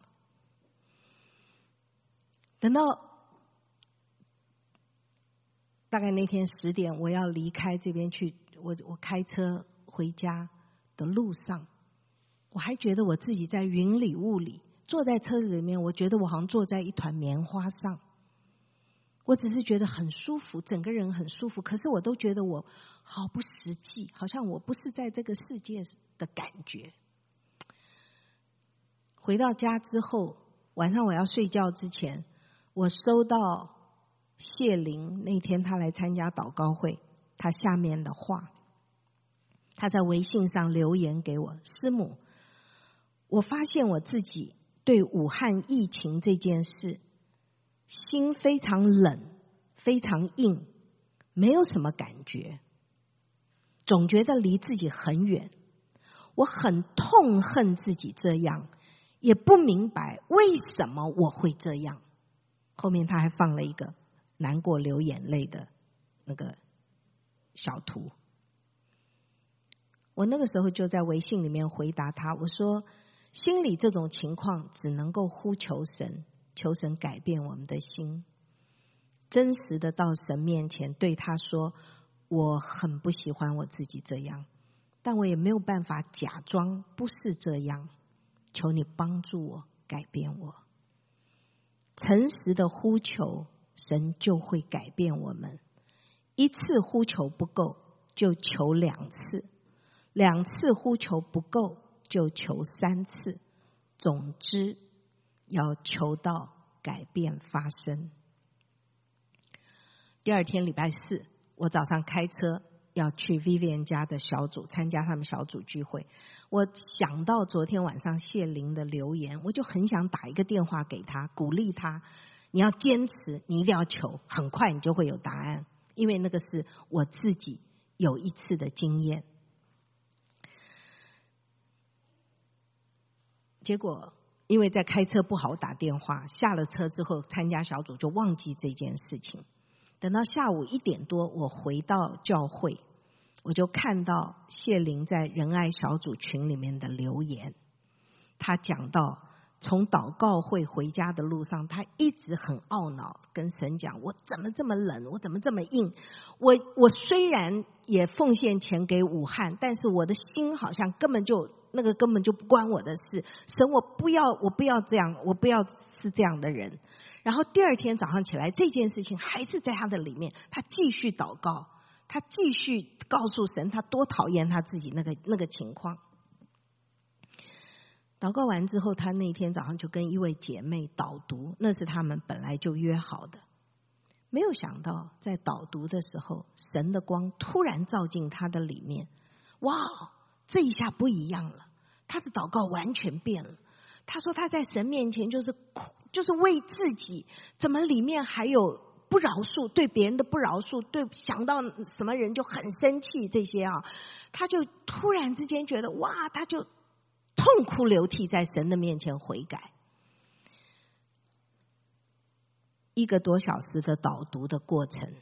等到大概那天10点，我要离开这边去，我开车回家的路上，我还觉得我自己在云里雾里，坐在车子里面，我觉得我好像坐在一团棉花上。我只是觉得很舒服，整个人很舒服，可是我都觉得我好不实际，好像我不是在这个世界的感觉。回到家之后，晚上我要睡觉之前，我收到谢玲那天他来参加祷告会，他下面的话，他在微信上留言给我，师母，我发现我自己对武汉疫情这件事心非常冷，非常硬，没有什么感觉，总觉得离自己很远。我很痛恨自己这样，也不明白为什么我会这样。后面他还放了一个难过流眼泪的那个小图。我那个时候就在微信里面回答他，我说心里这种情况只能够呼求神，求神改变我们的心，真实的到神面前对他说，我很不喜欢我自己这样，但我也没有办法假装不是这样，求你帮助我，改变我。诚实的呼求，神就会改变我们。一次呼求不够，就求2次；2次呼求不够，就求3次。总之，要求到改变发生。第二天礼拜4，我早上开车要去 Vivian 家的小组参加他们小组聚会。我想到昨天晚上谢玲的留言，我就很想打一个电话给他，鼓励他，你要坚持，你一定要求，很快你就会有答案，因为那个是我自己有一次的经验。结果因为在开车不好打电话，下了车之后参加小组就忘记这件事情。等到下午1点多，我回到教会，我就看到谢玲在仁爱小组群里面的留言。他讲到从祷告会回家的路上，他一直很懊恼，跟神讲：我怎么这么冷？我怎么这么硬？我虽然也奉献钱给武汉，但是我的心好像根本就不关我的事。神，我不要这样，我不要是这样的人。然后第二天早上起来，这件事情还是在他的里面，他继续祷告，他继续告诉神他多讨厌他自己那个情况。祷告完之后，他那天早上就跟一位姐妹导读，那是他们本来就约好的。没有想到在导读的时候，神的光突然照进他的里面，哇，这一下不一样了，他的祷告完全变了。他说他在神面前就是为自己，怎么里面还有不饶恕，对别人的不饶恕，对想到什么人就很生气，这些啊，他就突然之间觉得哇，他就痛哭流涕在神的面前悔改。1个多小时的导读的过程，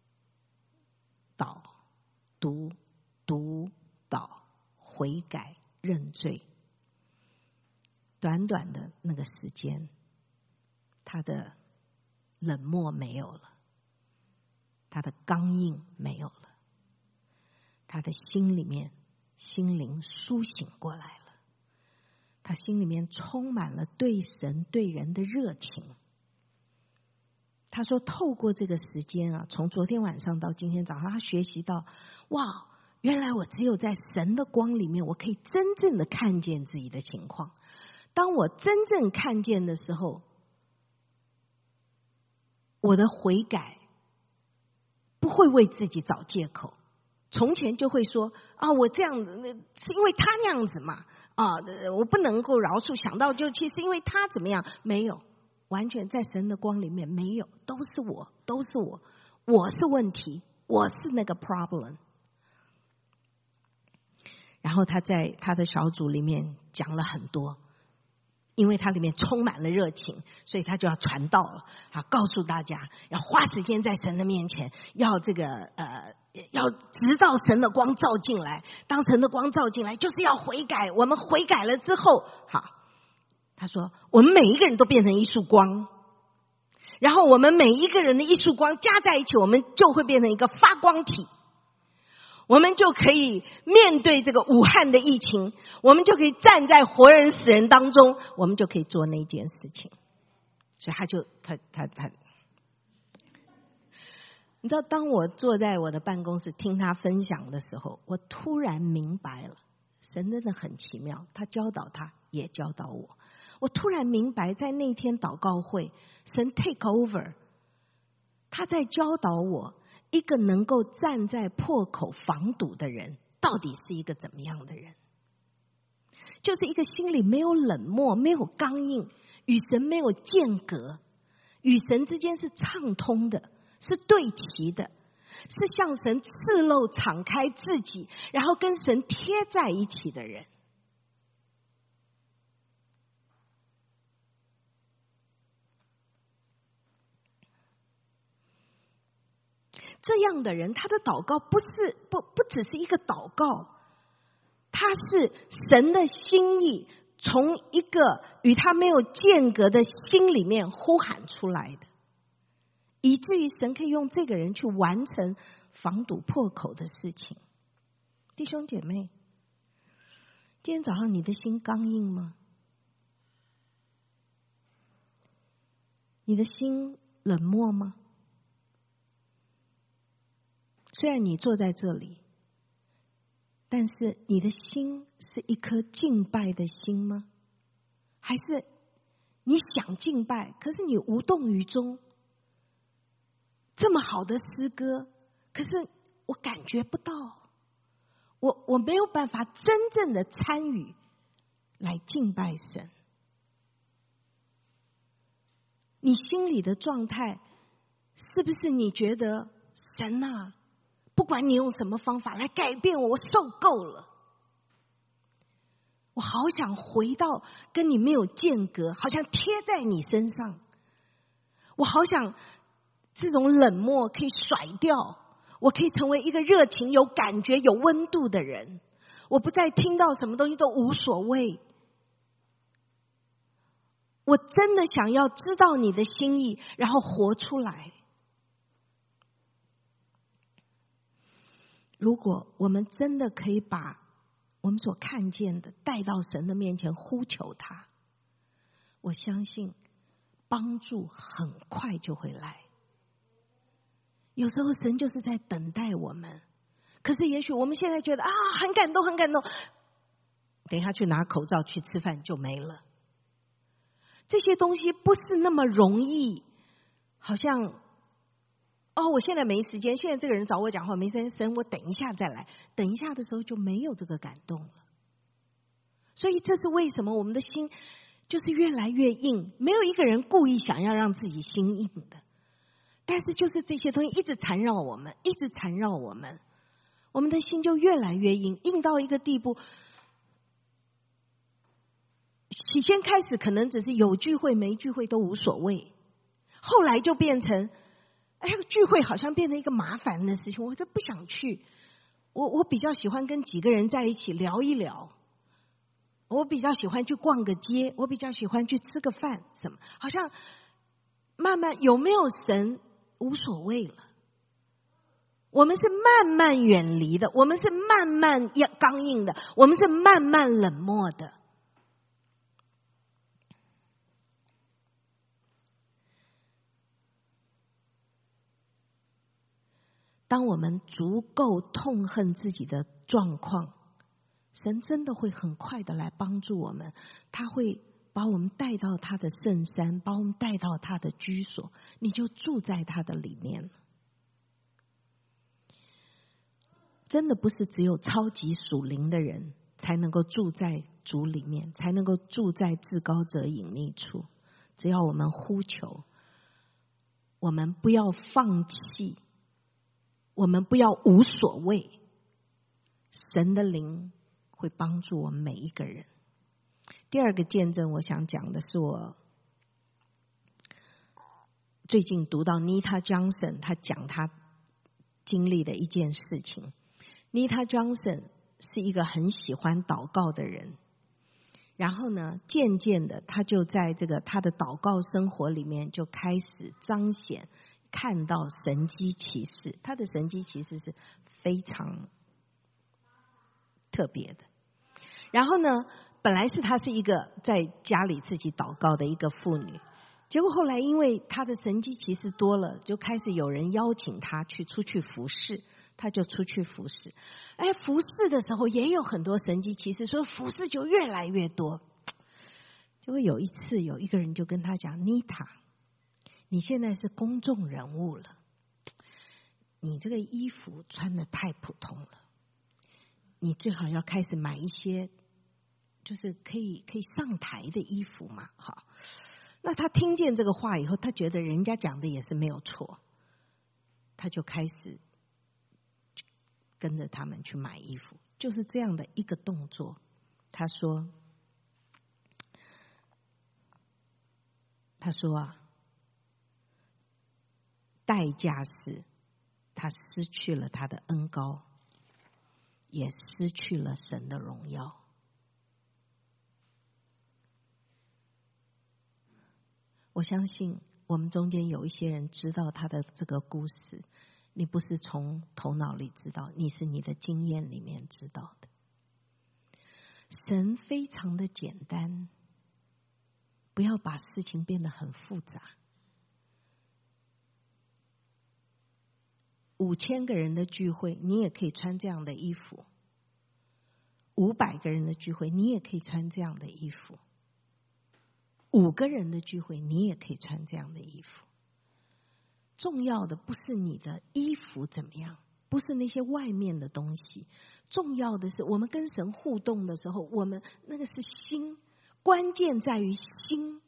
导读读导悔改认罪，短短的那个时间，他的冷漠没有了，他的刚硬没有了，他的心里面心灵苏醒过来了，他心里面充满了对神对人的热情。他说透过这个时间啊，从昨天晚上到今天早上，他学习到，哇，原来我只有在神的光里面，我可以真正的看见自己的情况。当我真正看见的时候，我的悔改不会为自己找借口。从前就会说啊，我这样子是因为他那样子嘛，啊，我不能够饶恕，想到就气是因为他怎么样，没有，完全在神的光里面没有，都是我，我是问题，我是那个 problem。 然后他在他的小组里面讲了很多，因为他里面充满了热情，所以他就要传道了，告诉大家要花时间在神的面前，要要直到神的光照进来，当神的光照进来就是要悔改，我们悔改了之后，好，他说我们每一个人都变成一束光，然后我们每一个人的一束光加在一起，我们就会变成一个发光体，我们就可以面对这个武汉的疫情，我们就可以站在活人死人当中，我们就可以做那件事情。所以他你知道，当我坐在我的办公室听他分享的时候，我突然明白了，神真的很奇妙，他教导他也教导我。我突然明白，在那天祷告会，神 take over， 他在教导我，一个能够站在破口防堵的人到底是一个怎么样的人。就是一个心里没有冷漠，没有刚硬，与神没有间隔，与神之间是畅通的，是对齐的，是向神赤露敞开自己，然后跟神贴在一起的人。这样的人，他的祷告不只是一个祷告，他是神的心意从一个与他没有间隔的心里面呼喊出来的，以至于神可以用这个人去完成防堵破口的事情。弟兄姐妹，今天早上你的心刚硬吗？你的心冷漠吗？虽然你坐在这里，但是你的心是一颗敬拜的心吗？还是你想敬拜，可是你无动于衷？这么好的诗歌，可是我感觉不到，我没有办法真正的参与来敬拜神。你心里的状态是不是你觉得神啊，不管你用什么方法来改变我，我受够了，我好想回到跟你没有间隔，好像贴在你身上，我好想这种冷漠可以甩掉，我可以成为一个热情有感觉有温度的人，我不再听到什么东西都无所谓， 我真的想要知道你的心意，然后活出来。如果我们真的可以把我们所看见的带到神的面前，呼求他，我相信帮助很快就会来。有时候神就是在等待我们，可是也许我们现在觉得很感动很感动，等一下去拿口罩去吃饭就没了。这些东西不是那么容易，好像我现在没时间，现在这个人找我讲话没时间，神我等一下再来，等一下的时候就没有这个感动了。所以这是为什么我们的心就是越来越硬，没有一个人故意想要让自己心硬的，但是就是这些东西一直缠绕我们，一直缠绕我们，我们的心就越来越硬，硬到一个地步。起先开始可能只是有聚会没聚会都无所谓，后来就变成聚会好像变成一个麻烦的事情，我就不想去。我比较喜欢跟几个人在一起聊一聊，我比较喜欢去逛个街，我比较喜欢去吃个饭什么，好像慢慢有没有神无所谓了。我们是慢慢远离的，我们是慢慢刚硬的，我们是慢慢冷漠的。当我们足够痛恨自己的状况，神真的会很快的来帮助我们，他会把我们带到他的圣山，把我们带到他的居所，你就住在他的里面了。真的不是只有超级属灵的人才能够住在主里面，才能够住在至高者隐秘处。只要我们呼求，我们不要放弃，我们不要无所谓，神的灵会帮助我们每一个人。第二个见证我想讲的是，我最近读到 Nita Johnson 他讲他经历的一件事情。Nita Johnson 是一个很喜欢祷告的人，然后呢，渐渐的他就在他的祷告生活里面就开始彰显看到神迹奇事。他的神迹奇事是非常特别的。然后呢，本来他是一个在家里自己祷告的一个妇女，结果后来因为他的神迹奇事多了，就开始有人邀请他出去服侍，他就出去服侍。服侍的时候也有很多神迹奇事，所以服侍就越来越多。结果有一次有一个人就跟他讲，妮塔，你现在是公众人物了，你这个衣服穿得太普通了，你最好要开始买一些就是可以上台的衣服嘛。好，那他听见这个话以后，他觉得人家讲的也是没有错，他就开始跟着他们去买衣服。就是这样的一个动作。他说代价是他失去了他的恩膏，也失去了神的荣耀。我相信我们中间有一些人知道他的这个故事，你不是从头脑里知道，你是你的经验里面知道的。神非常的简单，不要把事情变得很复杂。5000个人的聚会，你也可以穿这样的衣服；500个人的聚会，你也可以穿这样的衣服；5个人的聚会，你也可以穿这样的衣服。重要的不是你的衣服怎么样，不是那些外面的东西，重要的是我们跟神互动的时候，我们那个是心，关键在于心，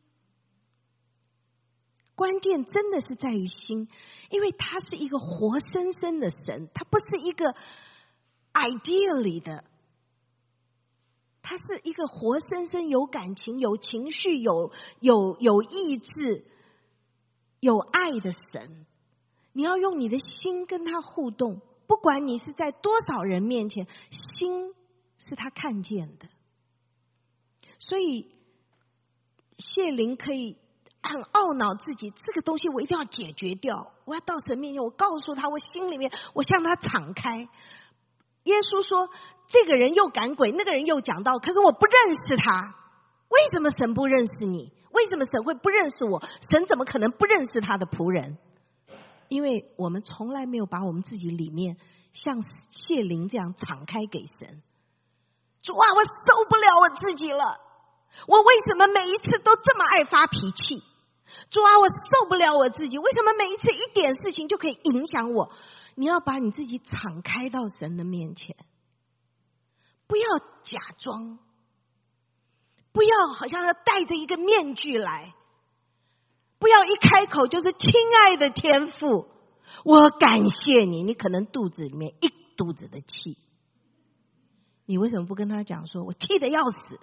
关键真的是在于心，因为他是一个活生生的神，他不是一个 ideally 的，他是一个活生生有感情、有情绪、有意志、有爱的神。你要用你的心跟他互动，不管你是在多少人面前，心是他看见的。所以谢灵可以很懊恼自己，这个东西我一定要解决掉，我要到神面前，我告诉他，我心里面我向他敞开。耶稣说，这个人又赶鬼，那个人又讲道，可是我不认识他。为什么神不认识你？为什么神会不认识我？神怎么可能不认识他的仆人？因为我们从来没有把我们自己里面像谢灵这样敞开给神。主啊，我受不了我自己了，我为什么每一次都这么爱发脾气？主啊，我受不了我自己，为什么每一次一点事情就可以影响我？你要把你自己敞开到神的面前，不要假装，不要好像要戴着一个面具来，不要一开口就是亲爱的天父，我感谢你。你可能肚子里面一肚子的气，你为什么不跟他讲说，我气得要死？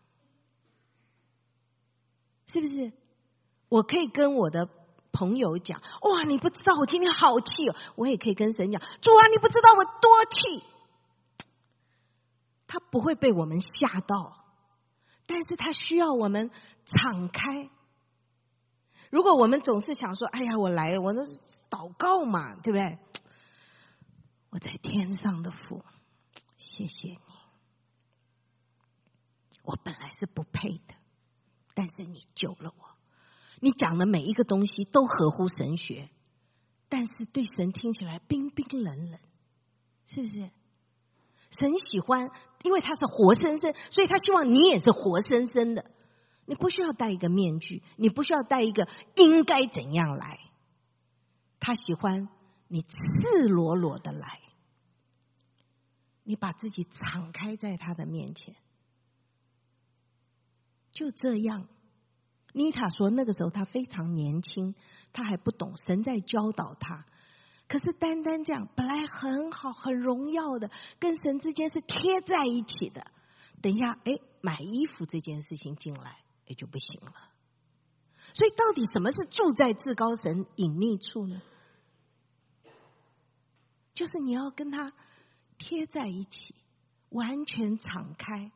是不是？我可以跟我的朋友讲，哇，你不知道我今天好气哦。我也可以跟神讲，主啊，你不知道我多气。他不会被我们吓到，但是他需要我们敞开。如果我们总是想说，哎呀，我来了，我那祷告嘛，对不对？我在天上的父，谢谢你，我本来是不配的，但是你救了我。你讲的每一个东西都合乎神学，但是对神听起来冰冰冷冷，是不是？神喜欢，因为他是活生生，所以他希望你也是活生生的。你不需要戴一个面具，你不需要戴一个应该怎样来，他喜欢你赤裸裸的来，你把自己敞开在他的面前。就这样，妮塔说那个时候他非常年轻，他还不懂，神在教导他。可是单单这样本来很好很荣耀的，跟神之间是贴在一起的，等一下买衣服这件事情进来也就不行了。所以到底什么是住在至高神隐秘处呢？就是你要跟他贴在一起，完全敞开，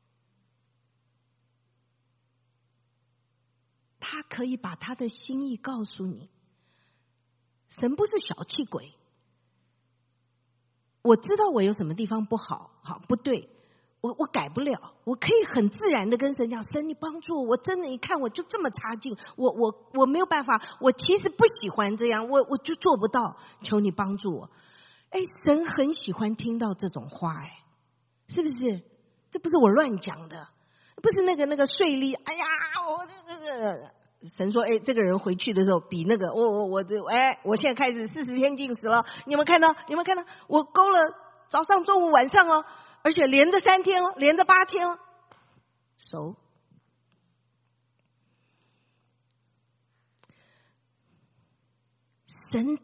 他可以把他的心意告诉你。神不是小气鬼，我知道我有什么地方不好，不对，我改不了，我可以很自然的跟神讲，神你帮助我，我真的你看我就这么差劲，我没有办法，我其实不喜欢这样，我就做不到，求你帮助我。神很喜欢听到这种话，是不是？这不是我乱讲的，不是那个税吏，哎呀，神说，这个人回去的时候比那个我现在开始40天禁食了，你有没有看到？我勾了早上、中午、晚上哦，而且连着3天哦，连着8天哦，熟。神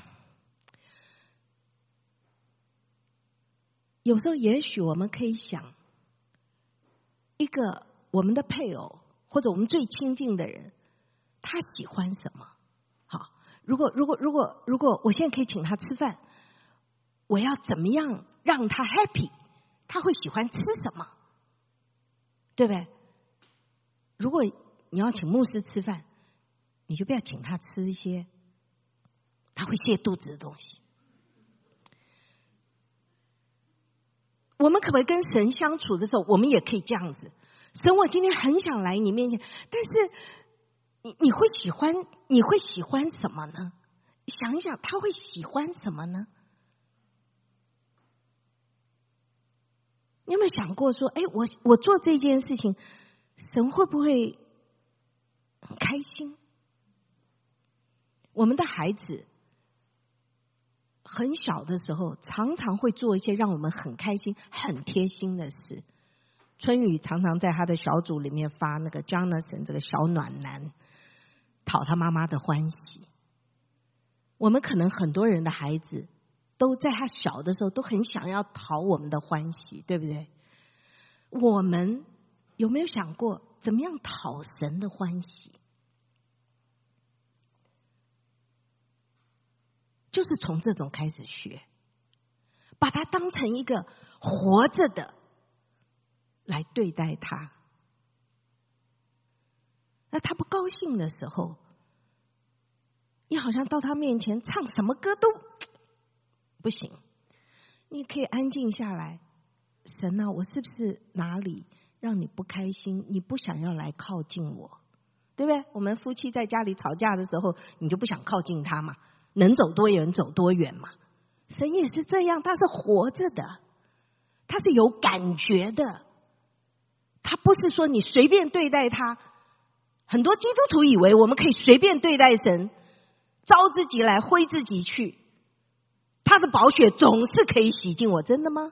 有时候也许我们可以想，一个我们的配偶或者我们最亲近的人，他喜欢什么？好，如果我现在可以请他吃饭，我要怎么样让他 happy？ 他会喜欢吃什么？对不对？如果你要请牧师吃饭，你就不要请他吃一些他会泻肚子的东西。我们可不可以跟神相处的时候，我们也可以这样子？神，我今天很想来你面前，但是你会喜欢什么呢？想一想，他会喜欢什么呢？你有没有想过说，我做这件事情，神会不会很开心？我们的孩子很小的时候，常常会做一些让我们很开心、很贴心的事。春雨常常在他的小组里面发那个 Jonathan 这个小暖男，讨他妈妈的欢喜。我们可能很多人的孩子都在他小的时候都很想要讨我们的欢喜，对不对？我们有没有想过怎么样讨神的欢喜？就是从这种开始学，把它当成一个活着的来对待他。 那他不高兴的时候，你好像到他面前唱什么歌都不行。你可以安静下来，神啊，我是不是哪里让你不开心？你不想要来靠近我，对不对？我们夫妻在家里吵架的时候，你就不想靠近他嘛，能走多远走多远嘛。神也是这样，他是活着的，他是有感觉的，他不是说你随便对待他。很多基督徒以为我们可以随便对待神，招自己来挥自己去，他的宝血总是可以洗净我，真的吗？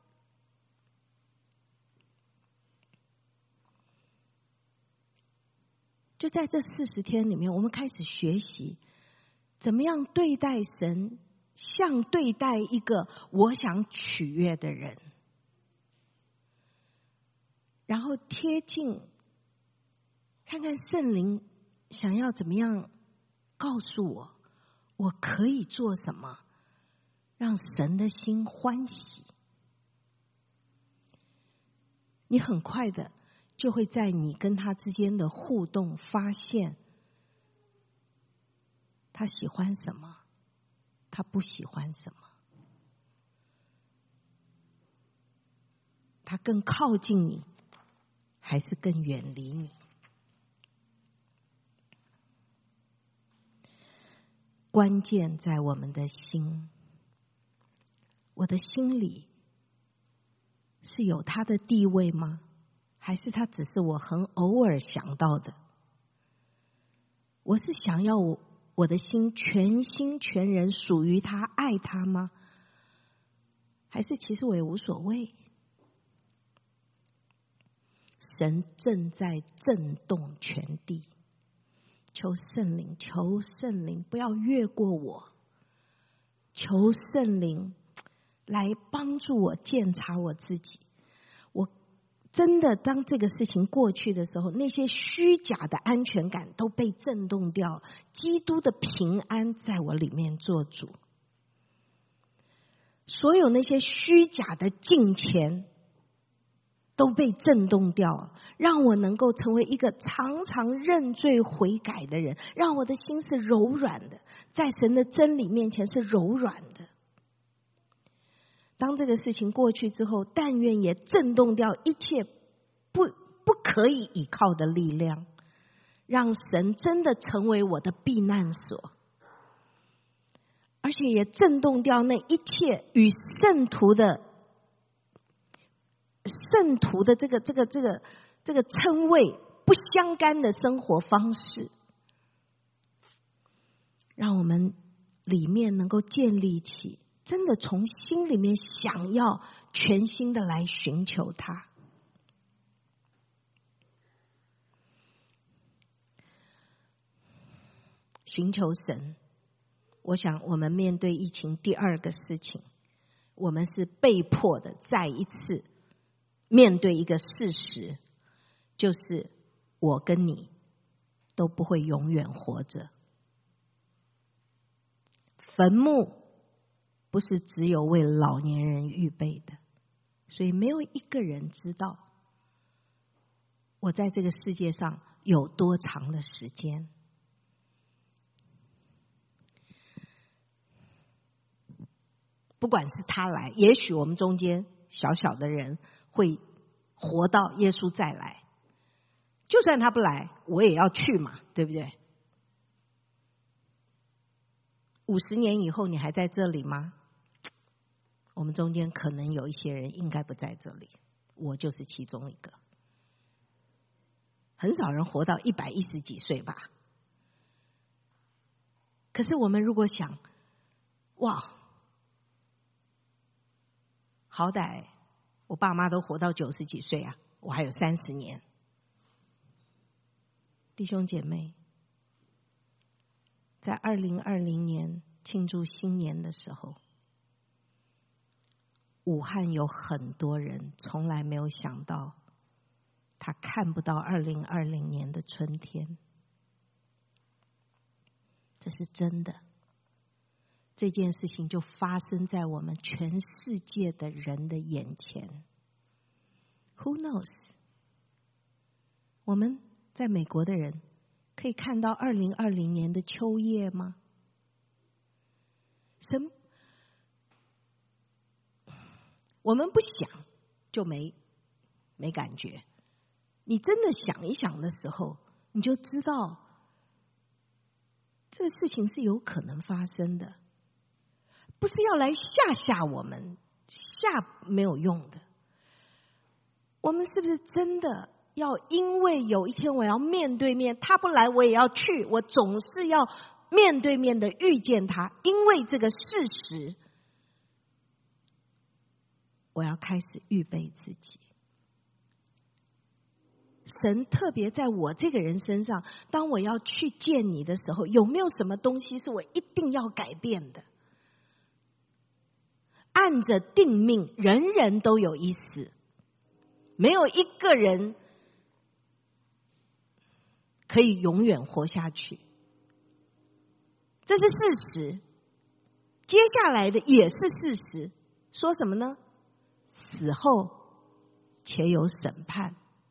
就在这40天里面，我们开始学习怎么样对待神，像对待一个我想取悦的人，然后贴近，看看圣灵想要怎么样告诉我，我可以做什么让神的心欢喜。你很快的就会在你跟他之间的互动发现他喜欢什么，他不喜欢什么，他更靠近你还是更远离你。关键在我们的心，我的心里是有他的地位吗？还是他只是我很偶尔想到的？我是想要我的心全心全人属于他，爱他吗？还是其实我也无所谓？神正在震动全地，求圣灵，求圣灵不要越过我，求圣灵来帮助我检查我自己。我真的当这个事情过去的时候，那些虚假的安全感都被震动掉，基督的平安在我里面做主，所有那些虚假的敬虔都被震动掉了，让我能够成为一个常常认罪悔改的人，让我的心是柔软的，在神的真理面前是柔软的。当这个事情过去之后，但愿也震动掉一切不可以依靠的力量，让神真的成为我的避难所，而且也震动掉那一切与圣徒的这个称谓不相干的生活方式，让我们里面能够建立起真的从心里面想要全心的来寻求他。寻求神，我想我们面对疫情第二个事情，我们是被迫的再一次面对一个事实，就是我跟你都不会永远活着。坟墓不是只有为老年人预备的，所以没有一个人知道我在这个世界上有多长的时间。不管是他来，也许我们中间小小的人会活到耶稣再来，就算他不来，我也要去嘛，对不对？50年以后你还在这里吗？我们中间可能有一些人应该不在这里，我就是其中一个。很少人活到110几岁吧。可是我们如果想，哇，好歹我爸妈都活到90几岁啊，我还有30年。弟兄姐妹，在2020年庆祝新年的时候，武汉有很多人从来没有想到他看不到2020年的春天，这是真的。这件事情就发生在我们全世界的人的眼前。 Who knows？ 我们在美国的人可以看到2020年的秋叶吗？我们不想就没感觉，你真的想一想的时候，你就知道这个事情是有可能发生的，不是要来吓我们，吓没有用的。我们是不是真的要因为有一天我要面对面，他不来我也要去，我总是要面对面的遇见他，因为这个事实，我要开始预备自己。神特别在我这个人身上，当我要去见你的时候，有没有什么东西是我一定要改变的？按着定命，人人都有一死，没有一个人可以永远活下去，这是事实。接下来的也是事实，说什么呢？死后且有审判，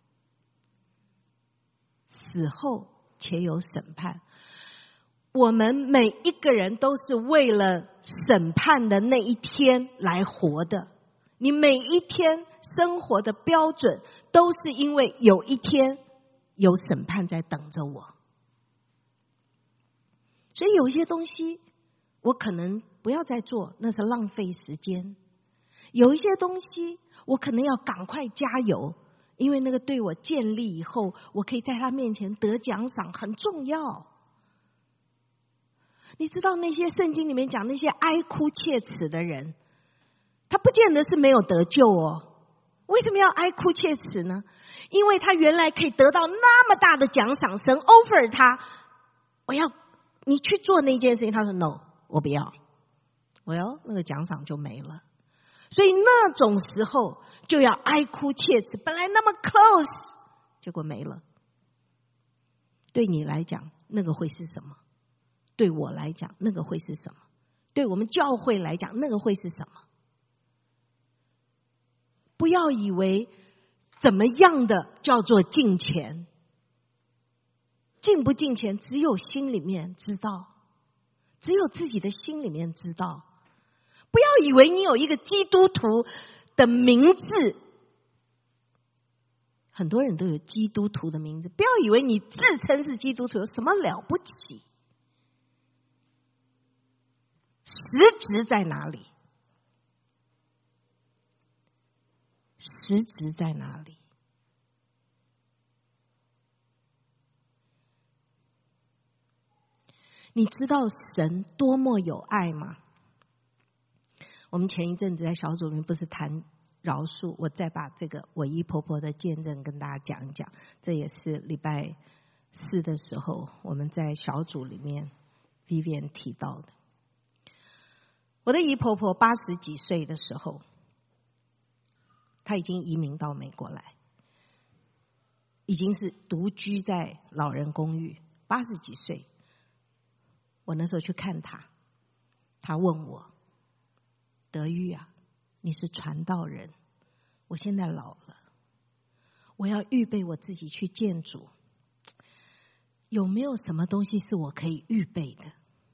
死后且有审判。我们每一个人都是为了审判的那一天来活的。你每一天生活的标准，都是因为有一天有审判在等着我。所以有些东西我可能不要再做，那是浪费时间。有一些东西我可能要赶快加油，因为那个对我建立以后，我可以在他面前得奖赏，很重要。你知道那些圣经里面讲那些哀哭切齿的人，他不见得是没有得救哦。为什么要哀哭切齿呢？因为他原来可以得到那么大的奖赏，神 offer 他，我要你去做那件事情，他说 no， 我不要，那个奖赏就没了。所以那种时候就要哀哭切齿，本来那么 close， 结果没了。对你来讲那个会是什么？对我来讲那个会是什么？对我们教会来讲那个会是什么？不要以为怎么样的叫做敬虔，敬不敬虔只有心里面知道，只有自己的心里面知道。不要以为你有一个基督徒的名字，很多人都有基督徒的名字，不要以为你自称是基督徒有什么了不起，实质在哪里？实质在哪里？你知道神多么有爱吗？我们前一阵子在小组里面不是谈饶恕，我再把这个我姨婆婆的见证跟大家讲一讲。这也是礼拜4的时候我们在小组里面 Vivian 提到的。我的姨婆婆80几岁的时候，她已经移民到美国来，已经是独居在老人公寓，80几岁。我那时候去看她，她问我，德玉啊，你是传道人，我现在老了，我要预备我自己去见主，有没有什么东西是我可以预备的？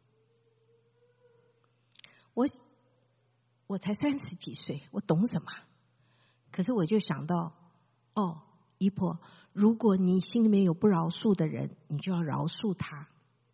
我才30几岁，我懂什么？可是我就想到，姨婆，如果你心里面有不饶恕的人，你就要饶恕他。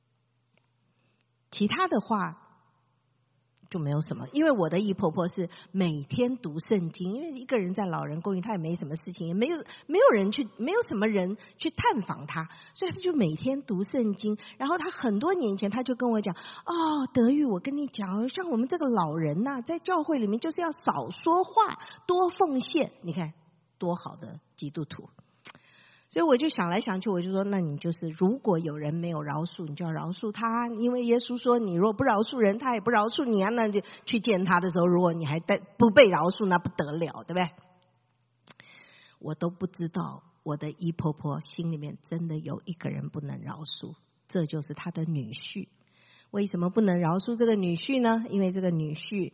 其他的话就没有什么，因为我的姨婆婆是每天读圣经，因为一个人在老人公寓，她也没什么事情，也没有什么人去探访她，所以她就每天读圣经。然后她很多年前她就跟我讲，德玉，我跟你讲，像我们这个老人呐，在教会里面就是要少说话，多奉献，你看多好的基督徒。所以我就想来想去，我就说，那你就是如果有人没有饶恕，你就要饶恕他，因为耶稣说，你若不饶恕人，他也不饶恕你啊。那就去见他的时候，如果你还不被饶恕，那不得了，对不对？我都不知道我的姨婆婆心里面真的有一个人不能饶恕，这就是她的女婿。为什么不能饶恕这个女婿呢？因为这个女婿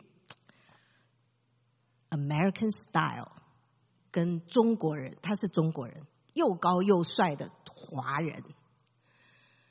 American style 跟中国人，他是中国人，又高又帅的华人，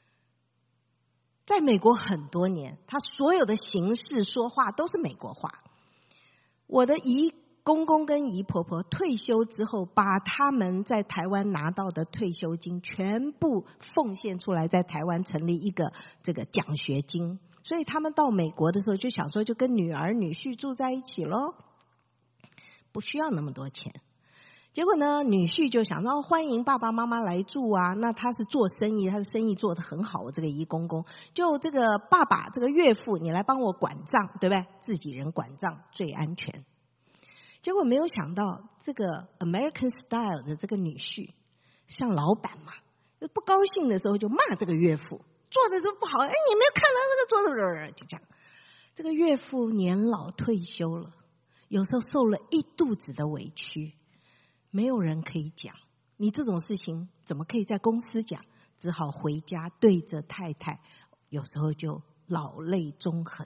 在美国很多年，他所有的行事说话都是美国话。我的姨公公跟姨婆婆退休之后，把他们在台湾拿到的退休金全部奉献出来，在台湾成立一个这个奖学金。所以他们到美国的时候就想说，就跟女儿女婿住在一起咯，不需要那么多钱。结果呢，女婿就想到欢迎爸爸妈妈来住啊，那他是做生意，他的生意做得很好，我这个姨公公就这个爸爸这个岳父，你来帮我管账，对不对？自己人管账最安全。结果没有想到，这个 American style 的这个女婿像老板嘛，不高兴的时候就骂这个岳父，做的都不好，哎，你没有看到这个做的，就这样。这个岳父年老退休了，有时候受了一肚子的委屈，没有人可以讲，你这种事情怎么可以在公司讲？只好回家对着太太，有时候就老泪纵横。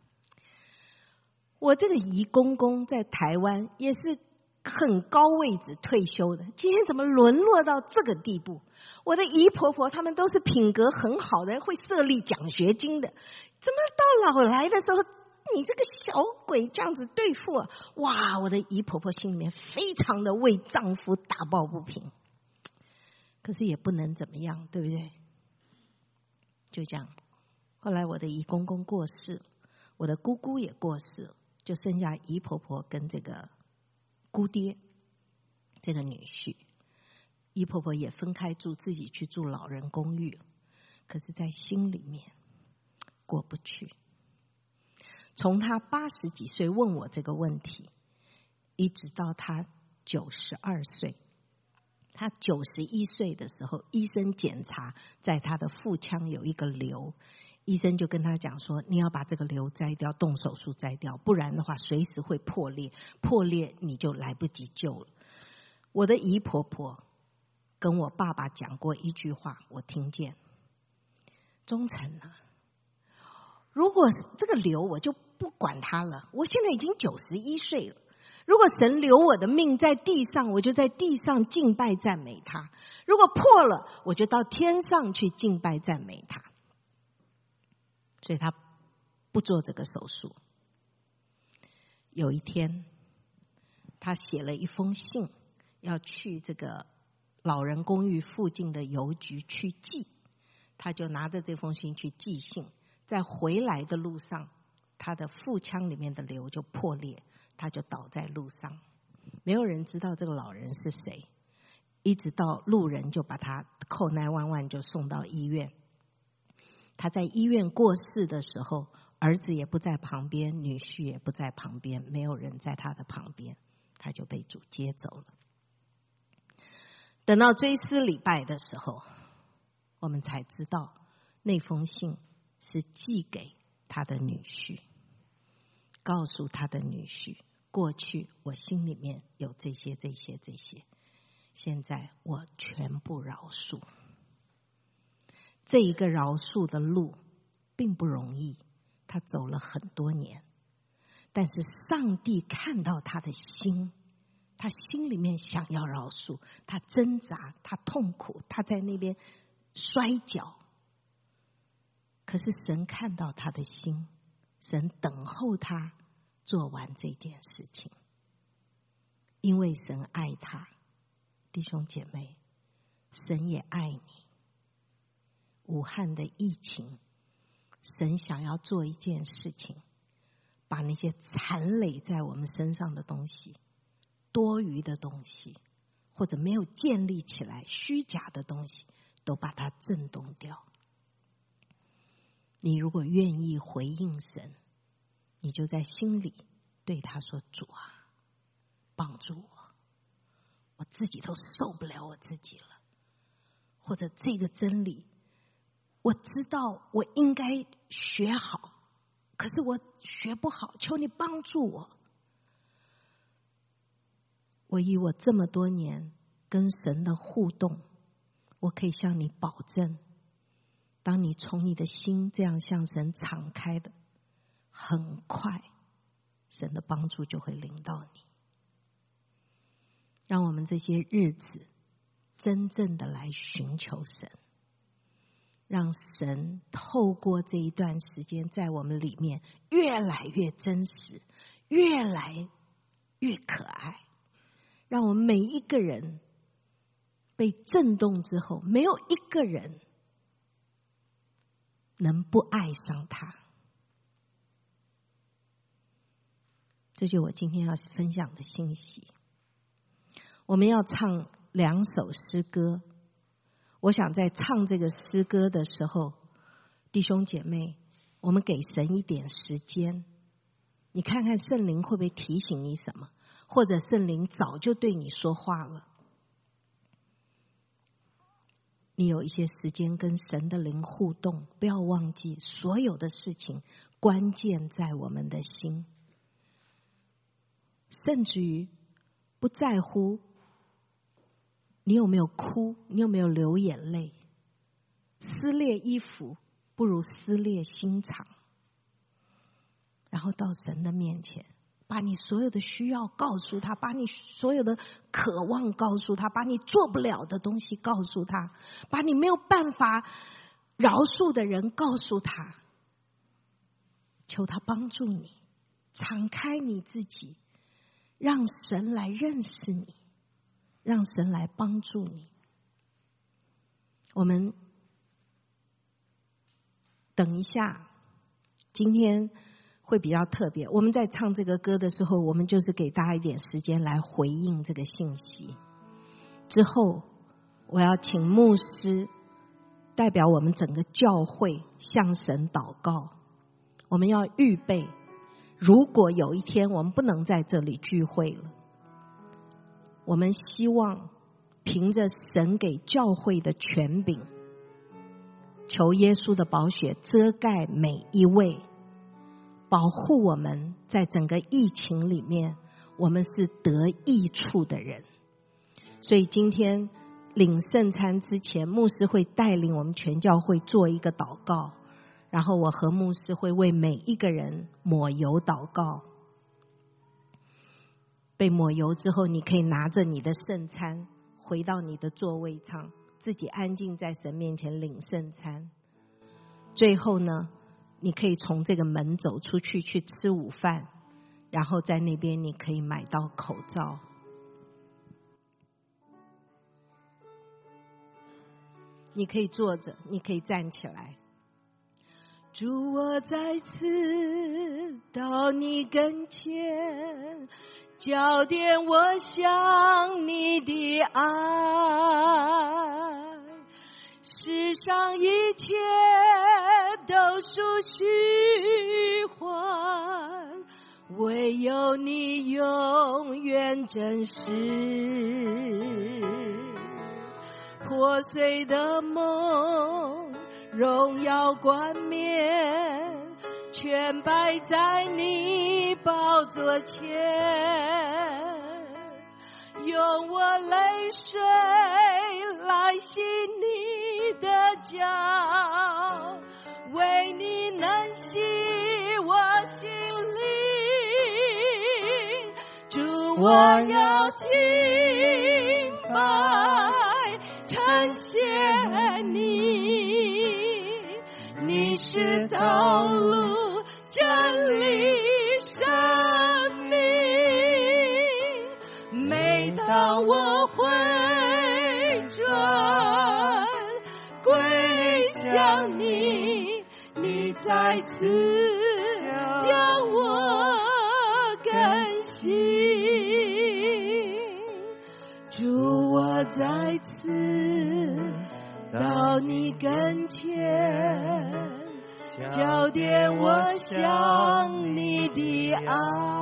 我这个姨公公在台湾也是很高位置退休的，今天怎么沦落到这个地步？我的姨婆婆他们都是品格很好的人，会设立奖学金的，怎么到老来的时候，你这个小鬼这样子对付我？哇！我的姨婆婆心里面非常的为丈夫打抱不平，可是也不能怎么样，对不对？就这样，后来我的姨公公过世，我的姑姑也过世，就剩下姨婆婆跟这个姑爹这个女婿。姨婆婆也分开住，自己去住老人公寓，可是在心里面过不去。从他80几岁问我这个问题，一直到他92岁。他91岁的时候，医生检查在他的腹腔有一个瘤，医生就跟他讲说，你要把这个瘤摘掉，动手术摘掉，不然的话随时会破裂，破裂你就来不及救了。我的姨婆婆跟我爸爸讲过一句话，我听见，忠诚啊，如果这个瘤我就不管它了，我现在已经91岁了，如果神留我的命在地上，我就在地上敬拜赞美他，如果破了，我就到天上去敬拜赞美他。所以他不做这个手术。有一天他写了一封信，要去这个老人公寓附近的邮局去寄，他就拿着这封信去寄信，在回来的路上，他的腹腔里面的瘤就破裂，他就倒在路上，没有人知道这个老人是谁，一直到路人就把他扣911就送到医院。他在医院过世的时候，儿子也不在旁边，女婿也不在旁边，没有人在他的旁边，他就被主接走了。等到追思礼拜的时候，我们才知道那封信是寄给他的女婿，告诉他的女婿，过去我心里面有这些，现在我全部饶恕。这一个饶恕的路并不容易，他走了很多年，但是上帝看到他的心，他心里面想要饶恕，他挣扎，他痛苦，他在那边摔跤，可是神看到他的心，神等候他做完这件事情，因为神爱他。弟兄姐妹，神也爱你。武汉的疫情，神想要做一件事情，把那些残累在我们身上的东西，多余的东西，或者没有建立起来虚假的东西，都把它震动掉。你如果愿意回应神，你就在心里对他说，主啊，帮助我，我自己都受不了我自己了，或者这个真理我知道我应该学好，可是我学不好，求你帮助我。我以我这么多年跟神的互动，我可以向你保证，当你从你的心这样向神敞开的，很快神的帮助就会临到你。让我们这些日子真正的来寻求神， 让神透过这一段时间在我们里面越来越真实，越来越可爱，让我们每一个人被震动之后，没有一个人能不爱上他。这就是我今天要分享的信息。我们要唱2首诗歌，我想在唱这个诗歌的时候，弟兄姐妹，我们给神一点时间，你看看圣灵会不会提醒你什么，或者圣灵早就对你说话了。你有一些时间跟神的灵互动，不要忘记所有的事情关键在我们的心，甚至于不在乎你有没有哭，你有没有流眼泪。撕裂衣服不如撕裂心肠。然后到神的面前，把你所有的需要告诉他，把你所有的渴望告诉他，把你做不了的东西告诉他，把你没有办法饶恕的人告诉他，求他帮助你，敞开你自己，让神来认识你，让神来帮助你。我们等一下，今天会比较特别。我们在唱这个歌的时候，我们就是给大家一点时间来回应这个信息。之后，我要请牧师代表我们整个教会向神祷告。我们要预备，如果有一天我们不能在这里聚会了，我们希望凭着神给教会的权柄，求耶稣的宝血遮盖每一位，保护我们在整个疫情里面，我们是得益处的人。所以今天领圣餐之前，牧师会带领我们全教会做一个祷告，然后我和牧师会为每一个人抹油祷告。被抹油之后，你可以拿着你的圣餐回到你的座位上，自己安静在神面前领圣餐。最后呢，你可以从这个门走出去，去吃午饭，然后在那边你可以买到口罩。你可以坐着，你可以站起来。主，我再次到你跟前，焦点我想你的爱，世上一切都属虚幻，唯有你永远真实。破碎的梦，荣耀冠冕，全摆在你宝座前，用我泪水来洗你的脚，为你能洗我心灵。主，我要敬拜称谢你，你是道路真理生命。每当我回转归向你，你再次将我更新。主，我再次到你跟前，焦点我想你的爱，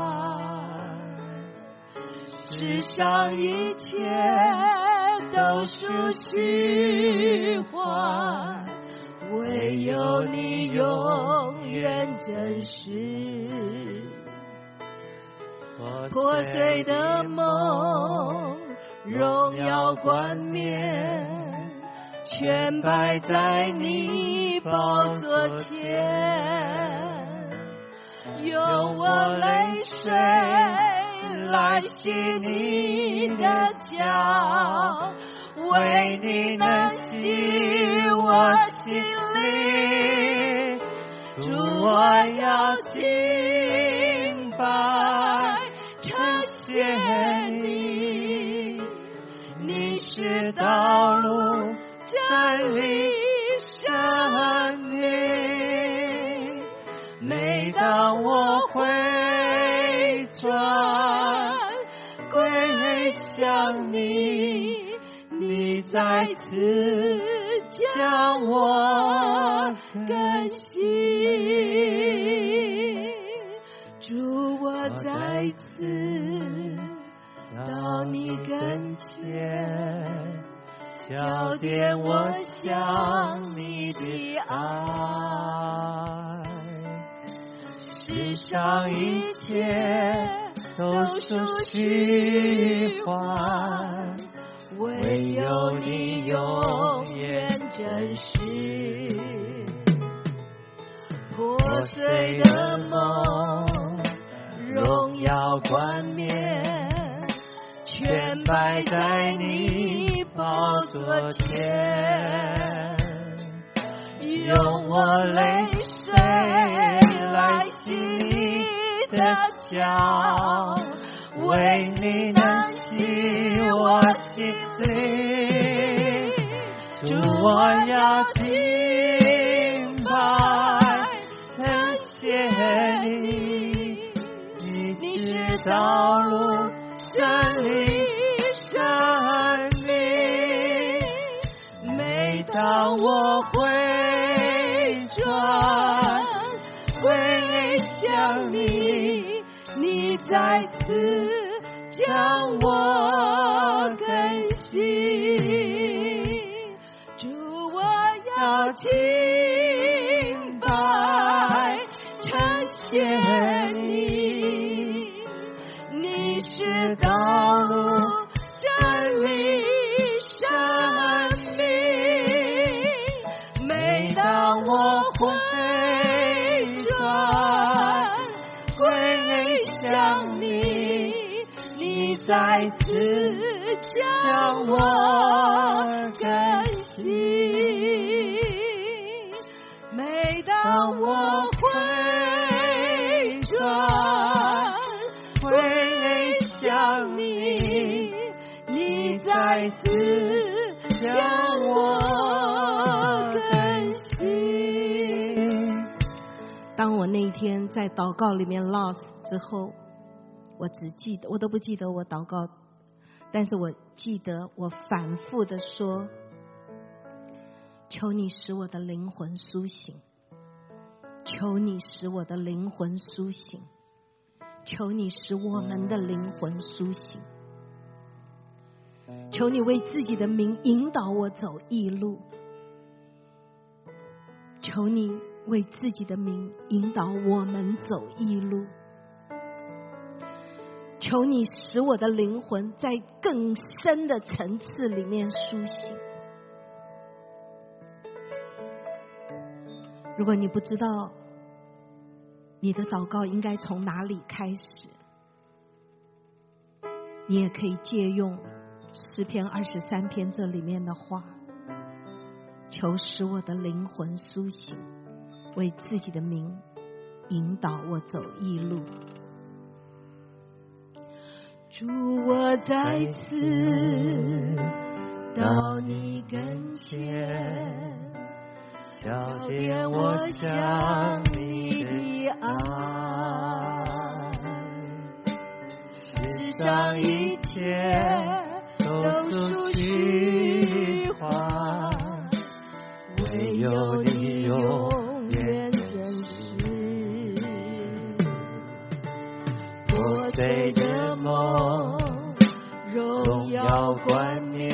世上一切都属虚幻，唯有你永远真实。破碎的梦，荣耀冠冕，全摆在你宝座前，用我泪水来洗你的脚，为你能洗我心主我要敬拜称谢你，你是道路真理生命。每当我回转归向你，你再次将我更新。主我再次到你跟前，焦点我向你的爱。世上一切都属虚幻，唯有你永远真实。破碎的梦，荣耀冠冕，全摆在你宝座前。用我泪水来洗你的脚，为你能洗我心灵。主我要敬拜称谢你，你是道路真理生命。每当我回转归向你，你再次将我更新。主我要敬拜称谢你，你是道路真理生命。每当我回转归向你，你再次将我更新。每当我回转归向你，你再次将我更新。 当我那一天在祷告里面 lost 之后，我都不记得我祷告，但是我记得我反复的说，求你使我的灵魂苏醒，求你使我的灵魂苏醒，求你使我们的灵魂苏醒，求你为自己的名引导我走义路，求你为自己的名引导我们走义路，求你使我的灵魂在更深的层次里面苏醒。如果你不知道你的祷告应该从哪里开始，你也可以借用诗篇23篇这里面的话，求使我的灵魂苏醒，为自己的名引导我走义路。 主我再次到你跟前，焦点我向你的爱。世上一切都属虚幻，唯有你永远真实。破碎的梦，荣耀冠冕，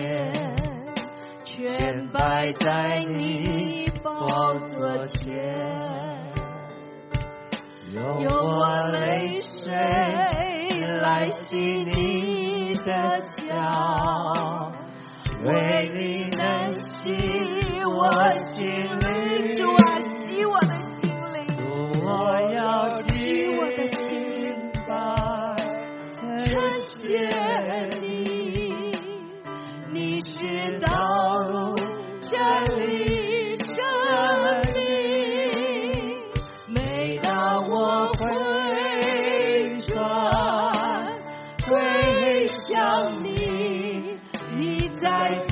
全摆在你宝座前。用我泪水来洗你的脚，为你能洗我心灵。 主啊，洗我的心灵。 主我要敬拜称谢你，你是道路真理生命。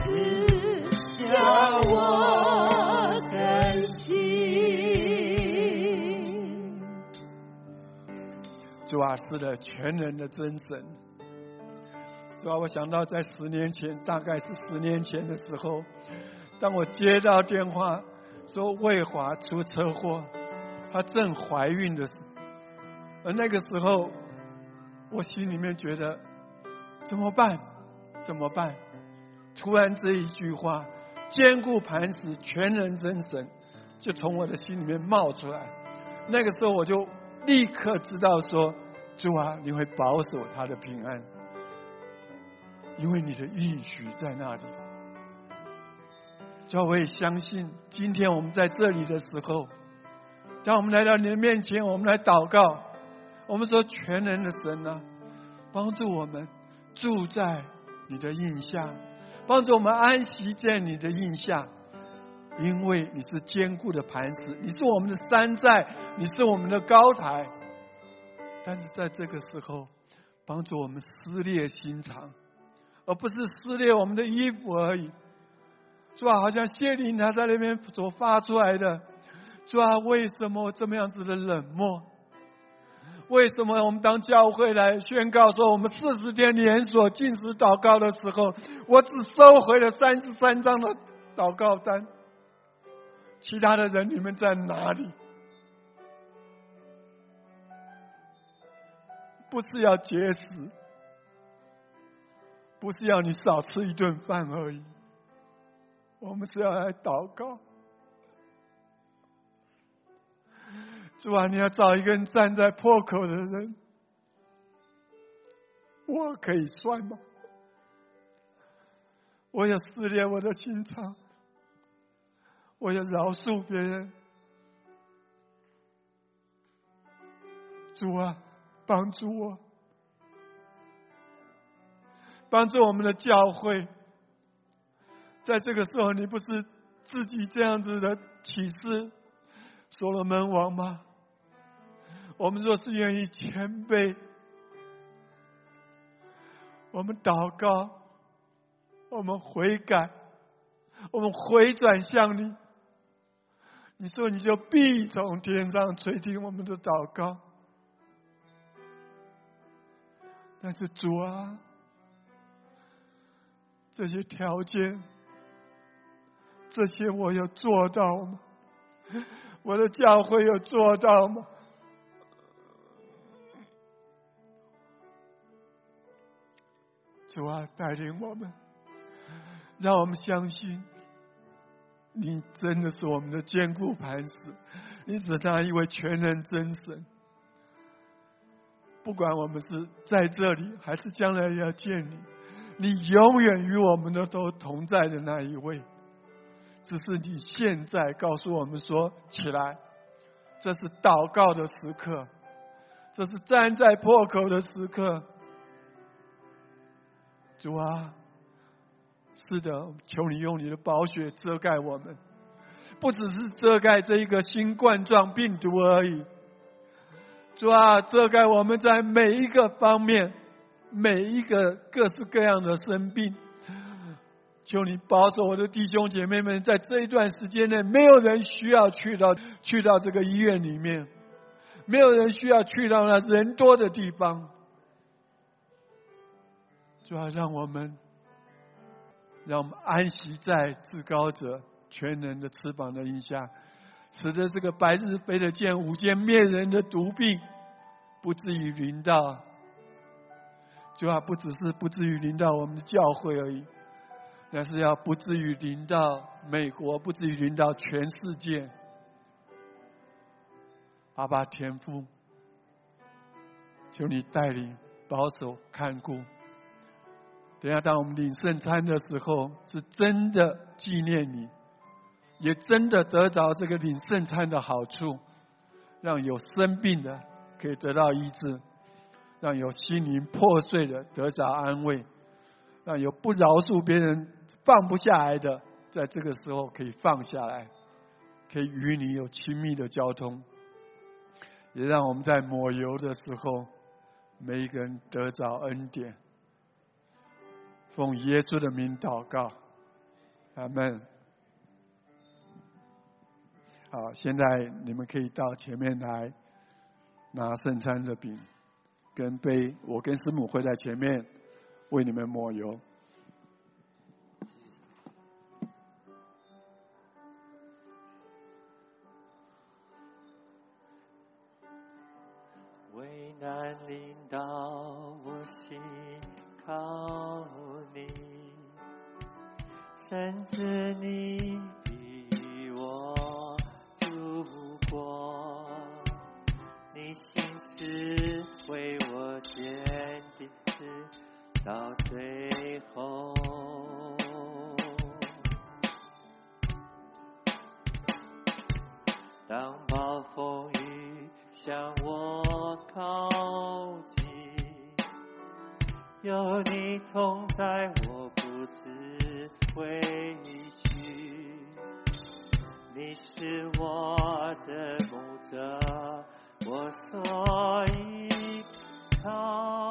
叫我更新。 主啊，是的，全能的真神。主啊，我想到在10年前，大概是10年前的时候，当我接到电话说魏华出车祸，她正怀孕的时候，而那个时候我心里面觉得怎么办？怎么办？突然这一句话，坚固磐石全能真神就从我的心里面冒出来。那个时候我就立刻知道说，主啊，你会保守他的平安，因为你的应许在那里。主啊，我也相信今天我们在这里的时候，当我们来到你的面前，我们来祷告，我们说全能的神啊，帮助我们住在你的印下，帮助我们安息在你的印下，因为你是坚固的磐石，你是我们的山寨，你是我们的高台。但是在这个时候，帮助我们撕裂心肠，而不是撕裂我们的衣服而已。主啊，好像谢灵他在那边所发出来的，主啊，为什么这么样子的冷漠？为什么我们当教会来宣告说我们40天连锁禁食祷告的时候，我只收回了33张的祷告单，其他的人你们在哪里？不是要节食，不是要你少吃一顿饭而已，我们是要来祷告。主啊，你要找一个人站在破口的人，我可以算吗？我要撕裂我的心肠，我要饶恕别人。主啊，帮助我，帮助我们的教会。在这个时候，你不是自己这样子的启示所罗门王吗？我们若是愿意谦卑，我们祷告，我们悔改，我们回转向你，你说你就必从天上垂听我们的祷告。但是主啊，这些条件，这些我有做到吗？我的教会有做到吗？主啊，带领我们，让我们相信你真的是我们的坚固磐石，你是那一位全能真神。不管我们是在这里还是将来要见你，你永远与我们的都同在的那一位。只是你现在告诉我们说，起来，这是祷告的时刻，这是站在破口的时刻。主啊，是的，求你用你的宝血遮盖我们，不只是遮盖这一个新冠状病毒而已。主啊，遮盖我们在每一个方面，每一个各式各样的生病。求你保守我的弟兄姐妹们，在这一段时间内，没有人需要去到这个医院里面，没有人需要去到那人多的地方。主啊，让我们安息在至高者全能的翅膀的荫下，使得这个白日飞得见，午间灭人的毒病不至于临到。主啊，不只是不至于临到我们的教会而已，但是要不至于临到美国，不至于临到全世界。阿爸天父，求你带领、保守、看顾。等一下，当我们领圣餐的时候，是真的纪念你，也真的得着这个领圣餐的好处，让有生病的可以得到医治，让有心灵破碎的得着安慰，让有不饶恕别人放不下来的，在这个时候可以放下来，可以与你有亲密的交通，也让我们在抹油的时候，每一个人得着恩典。奉耶稣的名祷告， 阿们。好，现在你们可以到前面来拿圣餐的饼跟杯，我跟师母会在前面为你们抹油。 危难临到我心靠你，甚至你比我度过，你心思为我坚定是到最后。当暴风雨向我靠近，有你同在，我不知畏惧。你是我的牧者，我所依靠。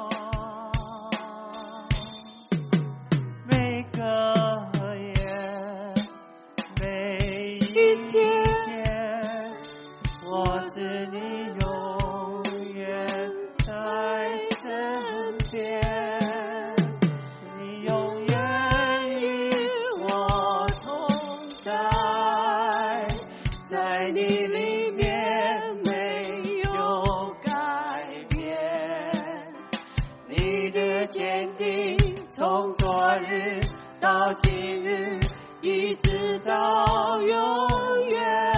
每个夜，每一天，我知你永远在身边，你永远与我同在，在你里面没有改变，你的坚定从昨日到今日，一直到永远。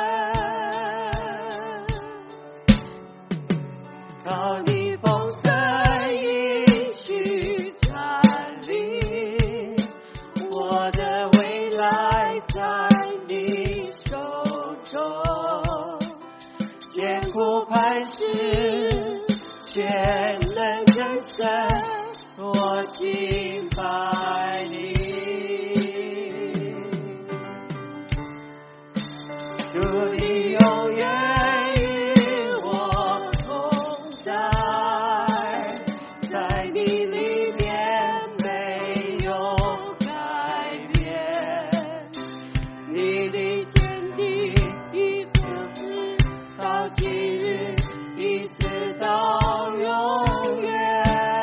靠你丰盛应许站立，我的未来在你手中，艰苦磐石，全能的神，我敬拜你。主你永远与我同在，在你里面没有改变，你的坚定一直到今日，一直到永远。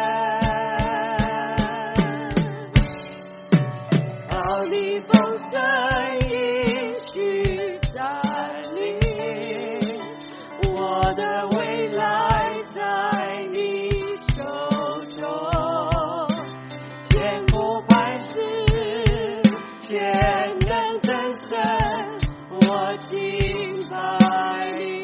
靠你丰盛应许站立，我的未来在你手中，艰苦磐石，全能真神，我敬拜你。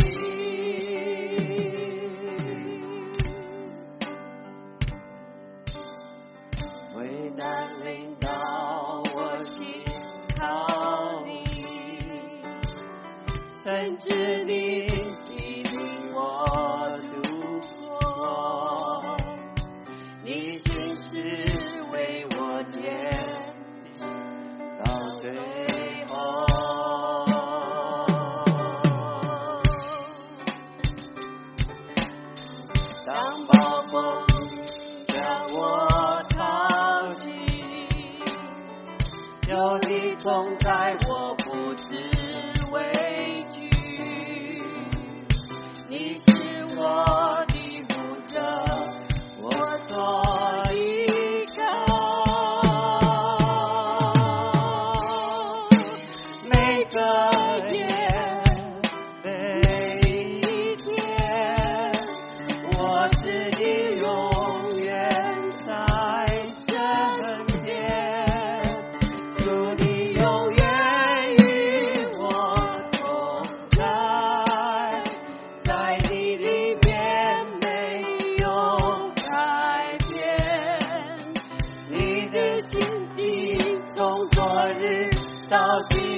危难临到我心靠你，甚至你引领我度过，你心事为我坚持到最后。当暴风将我靠近，有你同在，我不知畏惧。你是我的牧者，我所依靠。每个夜，每一天，我知你永远在身边，主你永远与我同在，在你里面没有改变，你的心地从昨日到今